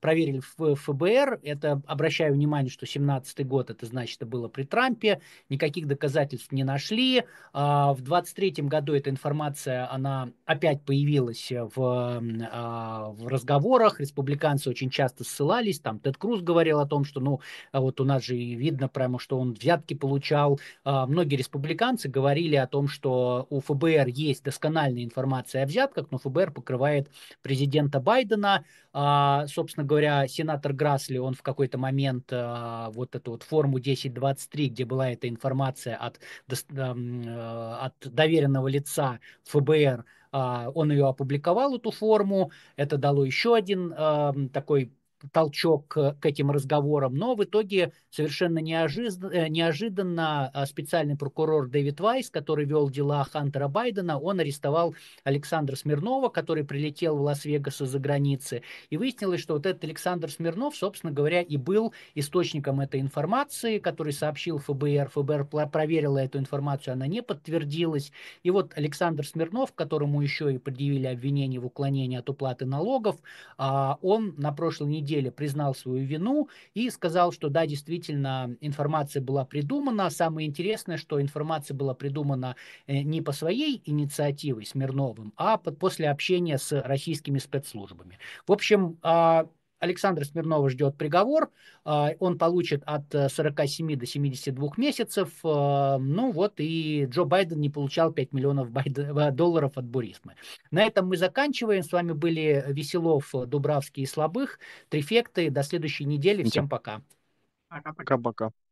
Speaker 1: проверили в ФБР. Это, обращаю внимание, что семнадцатый год, это значит, это было при Трампе. Никаких доказательств не нашли. В двадцать третьем году эта информация, она опять появилась в, в разговорах. Республиканцы очень часто ссылались. Там Тед Круз говорил о том, что, ну, вот у нас же видно прямо, что он взятки получал. Многие республиканцы говорили о том, что у ФБР есть доскональная информация о взятках, но ФБР покрывает президента Байдена. Собственно говоря, сенатор Грасли, он в какой-то момент вот эту вот форму десять двадцать три, где была эта информация от, от доверенного лица ФБР, он ее опубликовал, эту форму. Это дало еще один такой толчок к, к этим разговорам, но в итоге совершенно неожиданно, неожиданно специальный прокурор Дэвид Вайс, который вел дела Хантера Байдена, он арестовал Александра Смирнова, который прилетел в Лас-Вегас из-за границы, и выяснилось, что вот этот Александр Смирнов, собственно говоря, и был источником этой информации, который сообщил ФБР. ФБР проверила эту информацию, она не подтвердилась, и вот Александр Смирнов, которому еще и предъявили обвинение в уклонении от уплаты налогов, он на прошлой неделе признал свою вину и сказал, что да, действительно, информация была придумана. Самое интересное, что информация была придумана не по своей инициативе Смирновым, а после общения с российскими спецслужбами. В общем, Александра Смирнова ждет приговор, он получит от сорока семи до семидесяти двух месяцев, ну вот и Джо Байден не получал пять миллионов долларов от Бурисмы. На этом мы заканчиваем, с вами были Веселов, Дубравский и Слабых, Трифекты, до следующей недели, всем пока.
Speaker 3: Пока-пока.